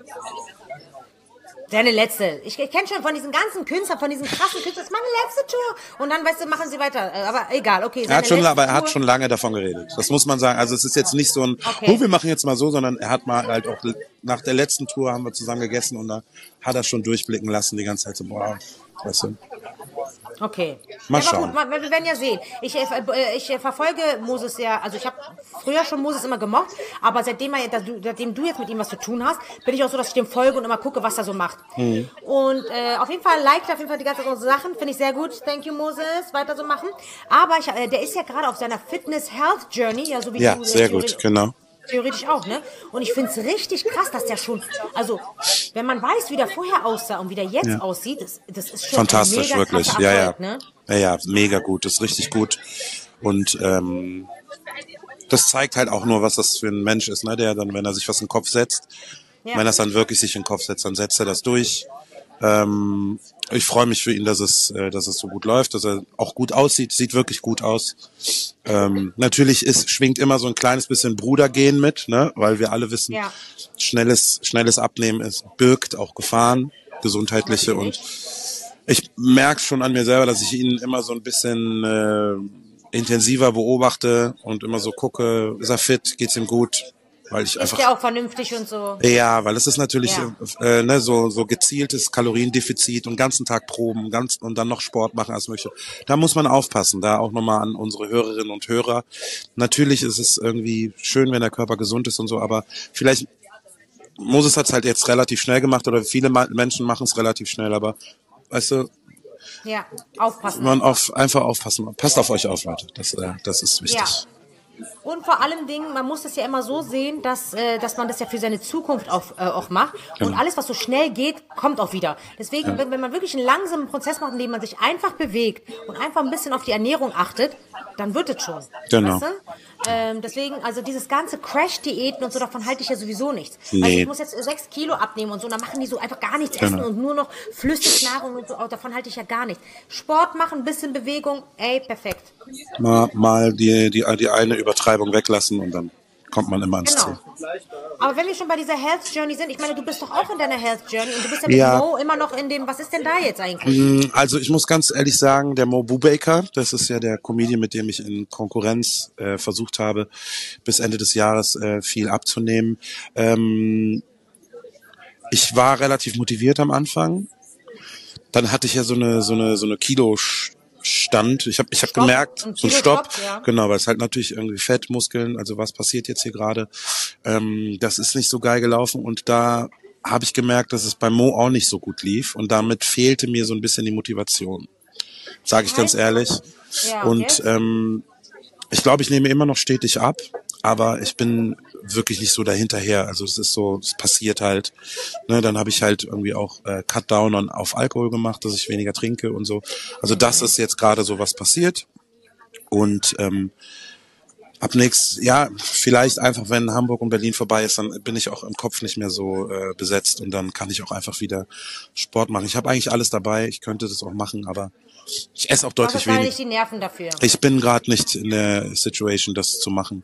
[SPEAKER 2] Seine letzte. Ich, ich kenne schon von diesen ganzen Künstlern, von diesen krassen Künstlern, das ist meine letzte Tour. Und dann, weißt du, machen sie weiter. Äh, Aber egal, okay.
[SPEAKER 3] Er hat
[SPEAKER 2] seine
[SPEAKER 3] schon,
[SPEAKER 2] letzte
[SPEAKER 3] aber er hat
[SPEAKER 2] Tour.
[SPEAKER 3] schon lange davon geredet. Das muss man sagen. Also es ist jetzt nicht so ein,
[SPEAKER 2] Okay.
[SPEAKER 3] oh, wir machen jetzt mal so, sondern er hat mal halt auch, nach der letzten Tour haben wir zusammen gegessen und da hat er schon durchblicken lassen die ganze Zeit so, boah, weißt du.
[SPEAKER 2] Okay.
[SPEAKER 3] Mal
[SPEAKER 2] ja, aber
[SPEAKER 3] schauen.
[SPEAKER 2] gut, mal- wir werden ja sehen. Ich, äh, äh, ich äh, verfolge Moses ja, also ich habe früher schon Moses immer gemocht, aber seitdem, er, dass du, seitdem du jetzt mit ihm was zu tun hast, bin ich auch so, dass ich dem folge und immer gucke, was er so macht.
[SPEAKER 3] Mhm.
[SPEAKER 2] Und äh, auf jeden Fall liked auf jeden Fall die ganzen Sachen, finde ich sehr gut. Thank you, Moses, weiter so machen. Aber ich, äh, der ist ja gerade auf seiner Fitness-Health-Journey, ja, so wie
[SPEAKER 3] Ja,
[SPEAKER 2] du. äh,
[SPEAKER 3] sehr
[SPEAKER 2] theoretisch-
[SPEAKER 3] gut, genau.
[SPEAKER 2] Theoretisch auch, ne? Und ich find's richtig krass, dass der schon, also, wenn man weiß, wie der vorher aussah und wie der jetzt
[SPEAKER 3] Ja.
[SPEAKER 2] aussieht, das, das ist schon
[SPEAKER 3] Fantastisch,
[SPEAKER 2] ein mega
[SPEAKER 3] wirklich.
[SPEAKER 2] krasser
[SPEAKER 3] Ja, ja.
[SPEAKER 2] Erfolg, ne?
[SPEAKER 3] Ja, ja, mega gut, das ist richtig gut. Und ähm, das zeigt halt auch nur, was das für ein Mensch ist, ne? Der dann, wenn er sich was in den Kopf setzt,
[SPEAKER 2] Ja.
[SPEAKER 3] wenn er es dann wirklich sich in den Kopf setzt, dann setzt er das durch. Ähm, ich freue mich für ihn, dass es, äh, dass es so gut läuft, dass er auch gut aussieht, sieht wirklich gut aus. Ähm, natürlich ist, schwingt immer so ein kleines bisschen Brudergehen mit, ne? Weil wir alle wissen,
[SPEAKER 2] Ja.
[SPEAKER 3] schnelles, schnelles Abnehmen ist, birgt auch Gefahren, gesundheitliche, und ich merke schon an mir selber, dass ich ihn immer so ein bisschen äh, intensiver beobachte und immer so gucke, ist er fit, geht's ihm gut, weil ich
[SPEAKER 2] Ist
[SPEAKER 3] einfach
[SPEAKER 2] der auch vernünftig und so?
[SPEAKER 3] ja, weil es ist natürlich
[SPEAKER 2] Ja.
[SPEAKER 3] äh, ne, so so gezieltes Kaloriendefizit und ganzen Tag proben, ganz und dann noch Sport machen als möchte. Da muss man aufpassen. Da auch nochmal an unsere Hörerinnen und Hörer. Natürlich ist es irgendwie schön, wenn der Körper gesund ist und so, aber vielleicht Moses hat es halt jetzt relativ schnell gemacht oder viele Ma- Menschen machen es relativ schnell, aber weißt du,
[SPEAKER 2] Ja, aufpassen.
[SPEAKER 3] man auf einfach aufpassen. Passt auf euch auf, Leute. Das äh, das ist wichtig.
[SPEAKER 2] Ja. Und vor allem Dingen, man muss das ja immer so sehen, dass, äh, dass man das ja für seine Zukunft auch, äh, auch macht. Und
[SPEAKER 3] Genau.
[SPEAKER 2] alles, was so schnell geht, kommt auch wieder. Deswegen, wenn, wenn man wirklich einen langsamen Prozess macht, in dem man sich einfach bewegt und einfach ein bisschen auf die Ernährung achtet, dann wird es schon.
[SPEAKER 3] Genau.
[SPEAKER 2] Weißt du? Ähm, deswegen, also dieses ganze Crash-Diäten und so, davon halte ich ja sowieso nichts.
[SPEAKER 3] Nee.
[SPEAKER 2] Also ich muss jetzt sechs Kilo abnehmen und so, dann machen die so einfach gar nichts
[SPEAKER 3] Genau.
[SPEAKER 2] essen und nur noch Flüssignahrung und so, auch davon halte ich ja gar nichts. Sport machen, bisschen Bewegung, ey, perfekt.
[SPEAKER 3] Mal, mal die, die, die eine Übertreibung weglassen und dann kommt man immer ans
[SPEAKER 2] Genau.
[SPEAKER 3] Ziel.
[SPEAKER 2] Aber wenn wir schon bei dieser Health Journey sind, ich meine, du bist doch auch in deiner Health Journey und du bist ja mit
[SPEAKER 3] Ja.
[SPEAKER 2] Mo immer noch in dem, was ist denn da jetzt eigentlich?
[SPEAKER 3] Also ich muss ganz ehrlich sagen, der Mo Brubaker, das ist ja der Comedian, mit dem ich in Konkurrenz äh, versucht habe, bis Ende des Jahres äh, viel abzunehmen. Ähm, ich war relativ motiviert am Anfang. Dann hatte ich ja so eine so eine so eine Kilo Stand. Ich habe ich hab
[SPEAKER 2] Stopp.
[SPEAKER 3] gemerkt,
[SPEAKER 2] Ein
[SPEAKER 3] so ein
[SPEAKER 2] Kilo
[SPEAKER 3] Stopp,
[SPEAKER 2] Stopp, ja.
[SPEAKER 3] genau, weil es halt natürlich irgendwie Fett, Muskeln, also was passiert jetzt hier gerade? Ähm, das ist nicht so geil gelaufen und da habe ich gemerkt, dass es bei Mo auch nicht so gut lief und damit fehlte mir so ein bisschen die Motivation, sage ich ganz ehrlich.
[SPEAKER 2] Ja,
[SPEAKER 3] Und
[SPEAKER 2] jetzt?
[SPEAKER 3] ähm, ich glaube, ich nehme immer noch stetig ab, aber ich bin wirklich nicht so dahinterher. Also es ist so, es passiert halt. Ne, dann habe ich halt irgendwie auch äh, Cut Down on, auf Alkohol gemacht, dass ich weniger trinke und so. Also das ist jetzt gerade so, was passiert. Und ähm, ab nächstes, ja, vielleicht einfach, wenn Hamburg und Berlin vorbei ist, dann bin ich auch im Kopf nicht mehr so äh, besetzt und dann kann ich auch einfach wieder Sport machen. Ich habe eigentlich alles dabei, ich könnte das auch machen, aber ich esse auch
[SPEAKER 2] Du hast
[SPEAKER 3] deutlich
[SPEAKER 2] gar
[SPEAKER 3] weniger.
[SPEAKER 2] nicht die Nerven dafür.
[SPEAKER 3] Ich bin gerade nicht in der Situation, das zu machen.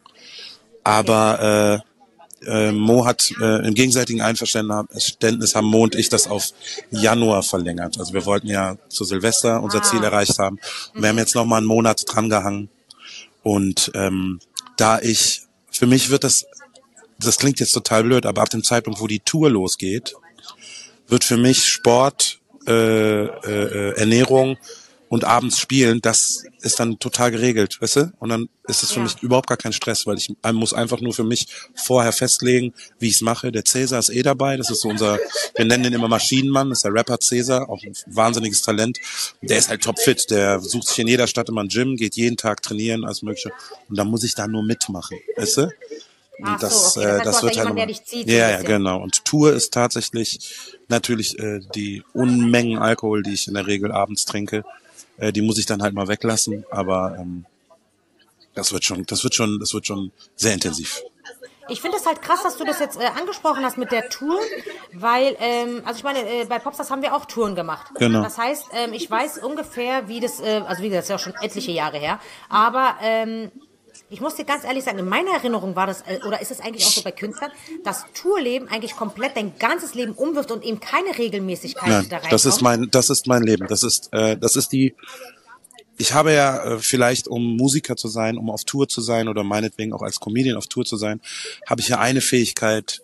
[SPEAKER 3] Aber äh, äh, Mo hat äh, im gegenseitigen Einverständnis haben Mo und ich das auf Januar verlängert. Also wir wollten ja zu Silvester unser
[SPEAKER 2] Ah.
[SPEAKER 3] Ziel erreicht haben. Und wir haben jetzt noch mal einen Monat drangehangen. Und ähm, da ich, für mich wird das, das klingt jetzt total blöd, aber ab dem Zeitpunkt, wo die Tour losgeht, wird für mich Sport, äh, äh, Ernährung und abends spielen, das ist dann total geregelt, weißt du? Und dann ist es für
[SPEAKER 2] Ja.
[SPEAKER 3] mich überhaupt gar kein Stress, weil ich muss einfach nur für mich vorher festlegen, wie ich es mache. Der Cäsar ist eh dabei, das ist so unser, wir nennen den immer Maschinenmann, das ist der Rapper Cäsar, auch ein wahnsinniges Talent. Der ist halt topfit, der sucht sich in jeder Stadt immer ein Gym, geht jeden Tag trainieren, alles mögliche. Und dann muss ich da nur mitmachen, weißt du?
[SPEAKER 2] Ach
[SPEAKER 3] Und das,
[SPEAKER 2] so, okay. Das
[SPEAKER 3] äh,
[SPEAKER 2] heißt,
[SPEAKER 3] das
[SPEAKER 2] du
[SPEAKER 3] wird
[SPEAKER 2] hast ja
[SPEAKER 3] halt
[SPEAKER 2] jemanden, der
[SPEAKER 3] immer-
[SPEAKER 2] dich zieht. so
[SPEAKER 3] ja,
[SPEAKER 2] ein
[SPEAKER 3] ja,
[SPEAKER 2] bisschen.
[SPEAKER 3] genau. Und Tour ist tatsächlich natürlich äh, die Unmengen Alkohol, die ich in der Regel abends trinke. Äh, die muss ich dann halt mal weglassen. Aber ähm, das wird schon, das wird schon, das wird schon sehr intensiv.
[SPEAKER 2] Ich finde es halt krass, dass du das jetzt äh, angesprochen hast mit der Tour, weil, ähm, also ich meine, äh, bei Popstars haben wir auch Touren gemacht.
[SPEAKER 3] Genau.
[SPEAKER 2] Das heißt, ähm, ich weiß ungefähr, wie das, äh, also wie gesagt, das ist ja auch schon etliche Jahre her, aber ähm, ich muss dir ganz ehrlich sagen, in meiner Erinnerung war das, äh, oder ist es eigentlich auch so bei Künstlern, dass Tourleben eigentlich komplett dein ganzes Leben umwirft und eben keine Regelmäßigkeit
[SPEAKER 3] Nein,
[SPEAKER 2] da reinkommt.
[SPEAKER 3] das ist mein, das ist mein Leben. Das ist, äh, das ist die. Ich habe ja äh, vielleicht, um Musiker zu sein, um auf Tour zu sein oder meinetwegen auch als Comedian auf Tour zu sein, habe ich ja eine Fähigkeit,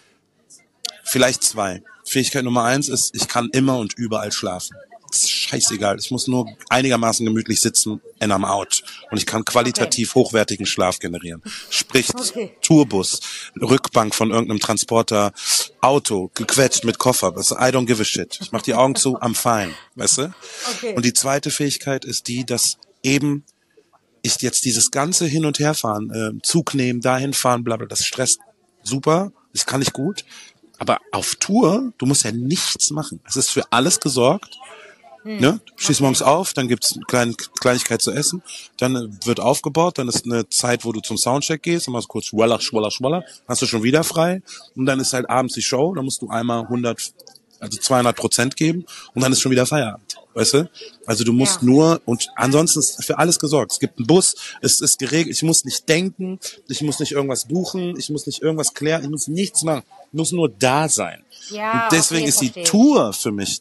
[SPEAKER 3] vielleicht zwei. Fähigkeit Nummer eins ist, ich kann immer und überall schlafen. Das ist scheißegal. Ich muss nur einigermaßen gemütlich sitzen and I'm out. Und ich kann qualitativ hochwertigen Schlaf generieren. Sprich,
[SPEAKER 2] Okay.
[SPEAKER 3] Tourbus, Rückbank von irgendeinem Transporter, Auto, gequetscht mit Koffer. Das, I don't give a shit. Ich mach die Augen zu, I'm fine. Weißt du?
[SPEAKER 2] Okay.
[SPEAKER 3] Und die zweite Fähigkeit ist die, dass eben ich jetzt dieses ganze Hin- und Herfahren, äh, Zug nehmen, dahin fahren, bla bla, das stresst super, das kann ich gut. Aber auf Tour, du musst ja nichts machen. Es ist für alles gesorgt. Ne? Du stehst morgens auf, dann gibt's eine kleine Kleinigkeit zu essen, dann äh, wird aufgebaut, dann ist eine Zeit, wo du zum Soundcheck gehst, dann machst du kurz schwaller, schwaller, schwaller, hast du schon wieder frei und dann ist halt abends die Show, dann musst du einmal hundert, also zweihundert Prozent geben und dann ist schon wieder Feierabend, weißt du? Also du musst
[SPEAKER 2] Ja.
[SPEAKER 3] nur, und ansonsten ist für alles gesorgt. Es gibt einen Bus, es ist geregelt, ich muss nicht denken, ich muss nicht irgendwas buchen, ich muss nicht irgendwas klären, ich muss nichts machen, ich muss nur da sein.
[SPEAKER 2] Ja,
[SPEAKER 3] und deswegen
[SPEAKER 2] okay,
[SPEAKER 3] ist die
[SPEAKER 2] verstehe ich.
[SPEAKER 3] Tour für mich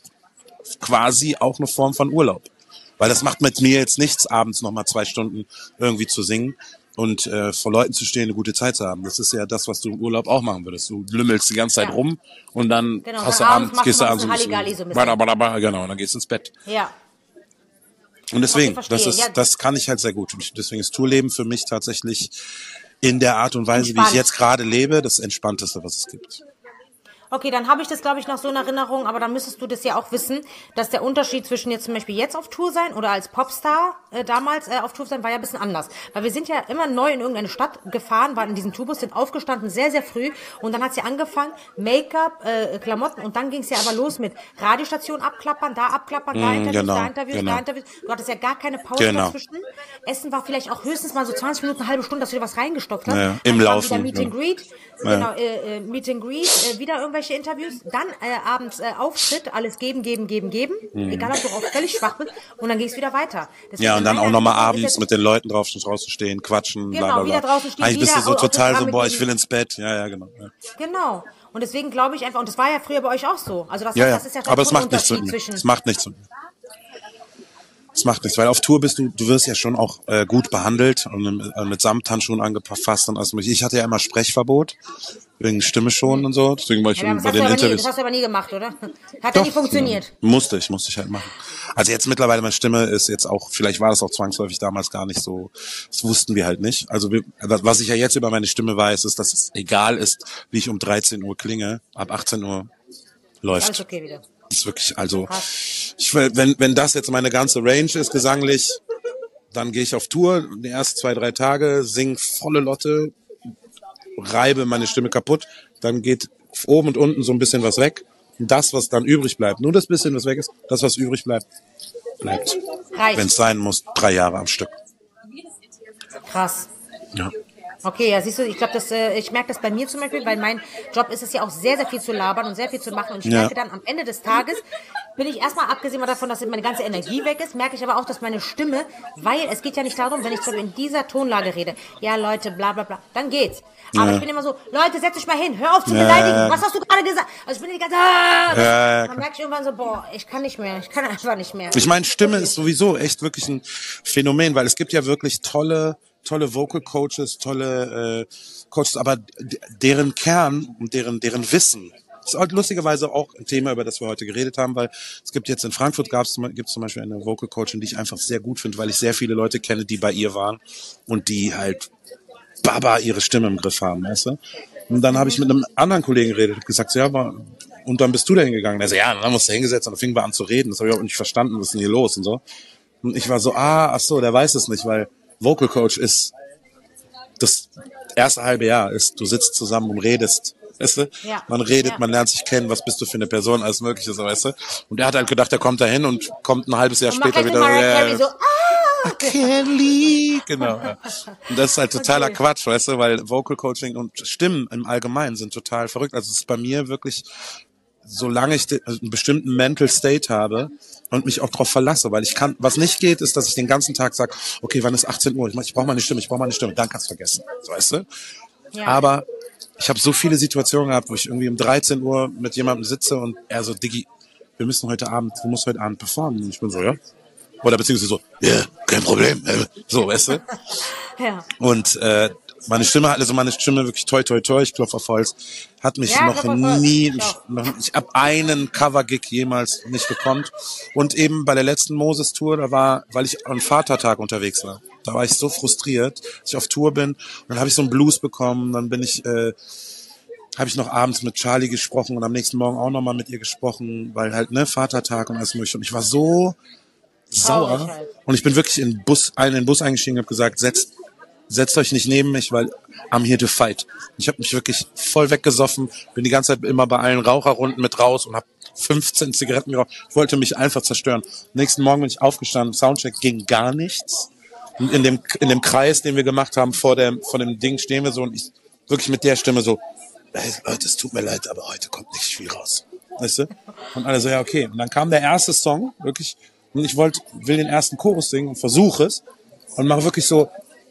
[SPEAKER 3] quasi auch eine Form von Urlaub. Weil das macht mit mir jetzt nichts, abends nochmal zwei Stunden irgendwie zu singen und äh, vor Leuten zu stehen, eine gute Zeit zu haben. Das ist ja das, was du im Urlaub auch machen würdest. Du lümmelst die ganze Zeit
[SPEAKER 2] Ja.
[SPEAKER 3] rum und dann
[SPEAKER 2] Genau,
[SPEAKER 3] hast du
[SPEAKER 2] dann abends
[SPEAKER 3] abends,
[SPEAKER 2] machst
[SPEAKER 3] gehst
[SPEAKER 2] du
[SPEAKER 3] du
[SPEAKER 2] noch
[SPEAKER 3] abends
[SPEAKER 2] ein
[SPEAKER 3] ein
[SPEAKER 2] bisschen Halligalli so ein
[SPEAKER 3] bisschen,
[SPEAKER 2] bisschen.
[SPEAKER 3] bada, bada, bada, genau, und dann gehst du ins Bett.
[SPEAKER 2] Ja.
[SPEAKER 3] Und deswegen,
[SPEAKER 2] Okay, verstehe.
[SPEAKER 3] das ist,
[SPEAKER 2] Ja.
[SPEAKER 3] das kann ich halt sehr gut. Und deswegen ist Tourleben für mich tatsächlich in der Art und Weise, wie ich
[SPEAKER 2] Entspannt.
[SPEAKER 3] jetzt gerade lebe, das Entspannteste, was es gibt.
[SPEAKER 2] Okay, dann habe ich das, glaube ich, noch so in Erinnerung, aber dann müsstest du das ja auch wissen, dass der Unterschied zwischen jetzt zum Beispiel jetzt auf Tour sein oder als Popstar äh, damals äh, auf Tour sein, war ja ein bisschen anders. Weil wir sind ja immer neu in irgendeine Stadt gefahren, waren in diesem Tourbus, sind aufgestanden sehr, sehr früh und dann hat's ja angefangen, Make-up, äh, Klamotten und dann ging's ja aber los mit Radiostation abklappern, da abklappern, da
[SPEAKER 3] Mm,
[SPEAKER 2] Interviews,
[SPEAKER 3] genau,
[SPEAKER 2] da Interviews,
[SPEAKER 3] genau.
[SPEAKER 2] da Interviews. Du hattest ja gar keine Pause
[SPEAKER 3] Genau.
[SPEAKER 2] dazwischen. Essen war vielleicht auch höchstens mal so zwanzig Minuten, eine halbe Stunde, dass du dir was reingestopft hast.
[SPEAKER 3] Ja,
[SPEAKER 2] Dann
[SPEAKER 3] im
[SPEAKER 2] kam
[SPEAKER 3] Laufen,
[SPEAKER 2] wieder Meet
[SPEAKER 3] ja.
[SPEAKER 2] and Greet,
[SPEAKER 3] Ja.
[SPEAKER 2] genau, äh, äh, Meet and Greet, äh, wieder irgendwelche Interviews, dann äh, abends äh, Auftritt, alles geben, geben, geben, geben, egal ob du auch völlig schwach bist, und dann ging's wieder weiter. Deswegen
[SPEAKER 3] Ja, und dann
[SPEAKER 2] in
[SPEAKER 3] auch
[SPEAKER 2] meiner
[SPEAKER 3] nochmal
[SPEAKER 2] Erinnerung ist
[SPEAKER 3] abends
[SPEAKER 2] jetzt-
[SPEAKER 3] mit den Leuten drauf, draußen stehen, quatschen,
[SPEAKER 2] Genau,
[SPEAKER 3] bla bla
[SPEAKER 2] wieder
[SPEAKER 3] bla.
[SPEAKER 2] draußen stehen,
[SPEAKER 3] Eigentlich bist du
[SPEAKER 2] wieder
[SPEAKER 3] so
[SPEAKER 2] au-
[SPEAKER 3] total so,
[SPEAKER 2] Autogramme
[SPEAKER 3] boah, ich
[SPEAKER 2] geben.
[SPEAKER 3] will ins Bett. Ja, ja, genau. Ja,
[SPEAKER 2] Genau. Und deswegen glaube ich einfach, und das war ja früher bei euch auch so. Also das,
[SPEAKER 3] ja,
[SPEAKER 2] heißt,
[SPEAKER 3] ja.
[SPEAKER 2] das ist ja
[SPEAKER 3] Aber es
[SPEAKER 2] schon ein
[SPEAKER 3] macht nichts mit
[SPEAKER 2] Unterschied
[SPEAKER 3] mir.
[SPEAKER 2] zwischen.
[SPEAKER 3] Es macht nichts mit mir. Es macht nichts, weil auf Tour bist du, du wirst ja schon auch äh, gut behandelt und mit, äh, mit Samthandschuhen angepasst und alles mögliche. Ich hatte ja immer Sprechverbot, wegen Stimme schonen und so. Deswegen war ich
[SPEAKER 2] Ja,
[SPEAKER 3] schon
[SPEAKER 2] das,
[SPEAKER 3] bei
[SPEAKER 2] hast du
[SPEAKER 3] den
[SPEAKER 2] aber nie,
[SPEAKER 3] Interviews.
[SPEAKER 2] das hast du aber nie gemacht, oder? Hat ja nie funktioniert.
[SPEAKER 3] Ja, musste ich, musste ich halt machen. Also jetzt mittlerweile, meine Stimme ist jetzt auch, vielleicht war das auch zwangsläufig damals gar nicht so, das wussten wir halt nicht. Also wir, was ich ja jetzt über meine Stimme weiß, ist, dass es egal ist, wie ich um dreizehn Uhr klinge, ab achtzehn Uhr läuft.
[SPEAKER 2] Alles okay wieder.
[SPEAKER 3] Das ist wirklich, also,
[SPEAKER 2] Krass.
[SPEAKER 3] ich, will- wenn, wenn das jetzt meine ganze Range ist, gesanglich, dann gehe ich auf Tour, die ersten zwei, drei Tage, sing volle Lotte, reibe meine Stimme kaputt, dann geht oben und unten so ein bisschen was weg. Und das, was dann übrig bleibt, nur das bisschen, was weg ist, das, was übrig bleibt, bleibt.
[SPEAKER 2] Reicht.
[SPEAKER 3] Wenn es sein muss, drei Jahre am Stück.
[SPEAKER 2] Krass.
[SPEAKER 3] Ja.
[SPEAKER 2] Okay, ja, siehst du, ich glaube, das, äh, ich merke das bei mir zum Beispiel, weil mein Job ist es ja auch sehr, sehr viel zu labern und sehr viel zu machen. Und ich
[SPEAKER 3] Ja.
[SPEAKER 2] merke dann am Ende des Tages, bin ich erstmal, abgesehen mal davon, dass meine ganze Energie weg ist, merke ich aber auch, dass meine Stimme, weil es geht ja nicht darum, wenn ich zum Beispiel in dieser Tonlage rede, ja Leute, bla bla bla, dann geht's. Aber
[SPEAKER 3] Ja.
[SPEAKER 2] ich bin immer so, Leute, setz dich mal hin, hör auf zu
[SPEAKER 3] Ja.
[SPEAKER 2] beleidigen, was hast du gerade gesagt? Also ich bin die ganze, ah, das,
[SPEAKER 3] Ja.
[SPEAKER 2] dann merke ich irgendwann so, boah, ich kann nicht mehr, ich kann einfach nicht mehr.
[SPEAKER 3] Ich meine, Stimme ist sowieso echt wirklich ein Phänomen, weil es gibt ja wirklich tolle, tolle Vocal Coaches, tolle äh, Coaches, aber d- deren Kern und deren, deren Wissen ist auch lustigerweise auch ein Thema, über das wir heute geredet haben, weil es gibt jetzt in Frankfurt gab's, gibt es zum Beispiel eine Vocal Coachin, die ich einfach sehr gut finde, weil ich sehr viele Leute kenne, die bei ihr waren und die halt Baba ihre Stimme im Griff haben, weißt du? Und dann habe ich mit einem anderen Kollegen geredet und gesagt, so, ja, aber, und dann bist du da hingegangen. Er so, ja, dann musst du hingesetzt und dann fingen wir an zu reden. Das habe ich auch nicht verstanden, was ist denn hier los und so. Und ich war so, ah, ach so, der weiß es nicht, weil Vocal Coach ist das erste halbe Jahr ist, du sitzt zusammen und redest, weißt du?
[SPEAKER 2] Ja.
[SPEAKER 3] Man redet,
[SPEAKER 2] Ja.
[SPEAKER 3] man lernt sich kennen, was bist du für eine Person, alles mögliche, so, weißt du? Und er hat halt gedacht, er kommt da hin und kommt ein halbes Jahr
[SPEAKER 2] Und mach
[SPEAKER 3] später
[SPEAKER 2] gleich
[SPEAKER 3] wieder.
[SPEAKER 2] mit Mariah
[SPEAKER 3] ja,
[SPEAKER 2] Carey so, ah!
[SPEAKER 3] Kelly, genau. Ja. Und das ist halt totaler
[SPEAKER 2] Okay.
[SPEAKER 3] Quatsch, weißt du, weil Vocal Coaching und Stimmen im Allgemeinen sind total verrückt. Also es ist bei mir wirklich, solange ich de- also einen bestimmten Mental State habe und mich auch darauf verlasse, weil ich kann, was nicht geht, ist, dass ich den ganzen Tag sage, okay, wann ist achtzehn Uhr? Ich, mach- ich brauche meine Stimme, ich brauche meine Stimme, dann kannst du vergessen, so, weißt du?
[SPEAKER 2] Ja.
[SPEAKER 3] Aber ich habe so viele Situationen gehabt, wo ich irgendwie um dreizehn Uhr mit jemandem sitze und er so, Diggi, wir müssen heute Abend, du musst heute Abend performen. Und ich bin so, ja. Oder beziehungsweise so, ja, yeah, kein Problem. äh, So, weißt du?
[SPEAKER 2] Ja.
[SPEAKER 3] Und äh, meine Stimme, also meine Stimme wirklich toi toi toi, ich klopfe auf Holz, hat mich
[SPEAKER 2] Ja,
[SPEAKER 3] noch
[SPEAKER 2] klopf auf Holz.
[SPEAKER 3] nie,
[SPEAKER 2] Ich auch.
[SPEAKER 3] noch, ich habe einen Cover-Gig jemals nicht bekommen. Und eben bei der letzten Moses-Tour, da war, weil ich am Vatertag unterwegs war, da war ich so frustriert, dass ich auf Tour bin. Und dann habe ich so einen Blues bekommen, dann bin ich, äh, habe ich noch abends mit Charlie gesprochen und am nächsten Morgen auch nochmal mit ihr gesprochen, weil halt, ne, Vatertag und alles mögliche. Und ich war so sauer.
[SPEAKER 2] Traurig halt.
[SPEAKER 3] Und ich bin wirklich in den Bus, in den Bus eingestiegen und habe gesagt, setzt, setzt euch nicht neben mich, weil I'm here to fight. Ich habe mich wirklich voll weggesoffen, bin die ganze Zeit immer bei allen Raucherrunden mit raus und habe fünfzehn Zigaretten geraucht. Ich wollte mich einfach zerstören. Nächsten Morgen bin ich aufgestanden, Soundcheck, ging gar nichts. Und in dem, in dem Kreis, den wir gemacht haben, vor dem, vor dem Ding stehen wir so und ich wirklich mit der Stimme so, hey, Leute, es tut mir leid, aber heute kommt nicht viel raus. Weißt du? Und alle so, ja, okay. Und dann kam der erste Song, wirklich, und ich wollte, will den ersten Chorus singen und versuche es und mache wirklich so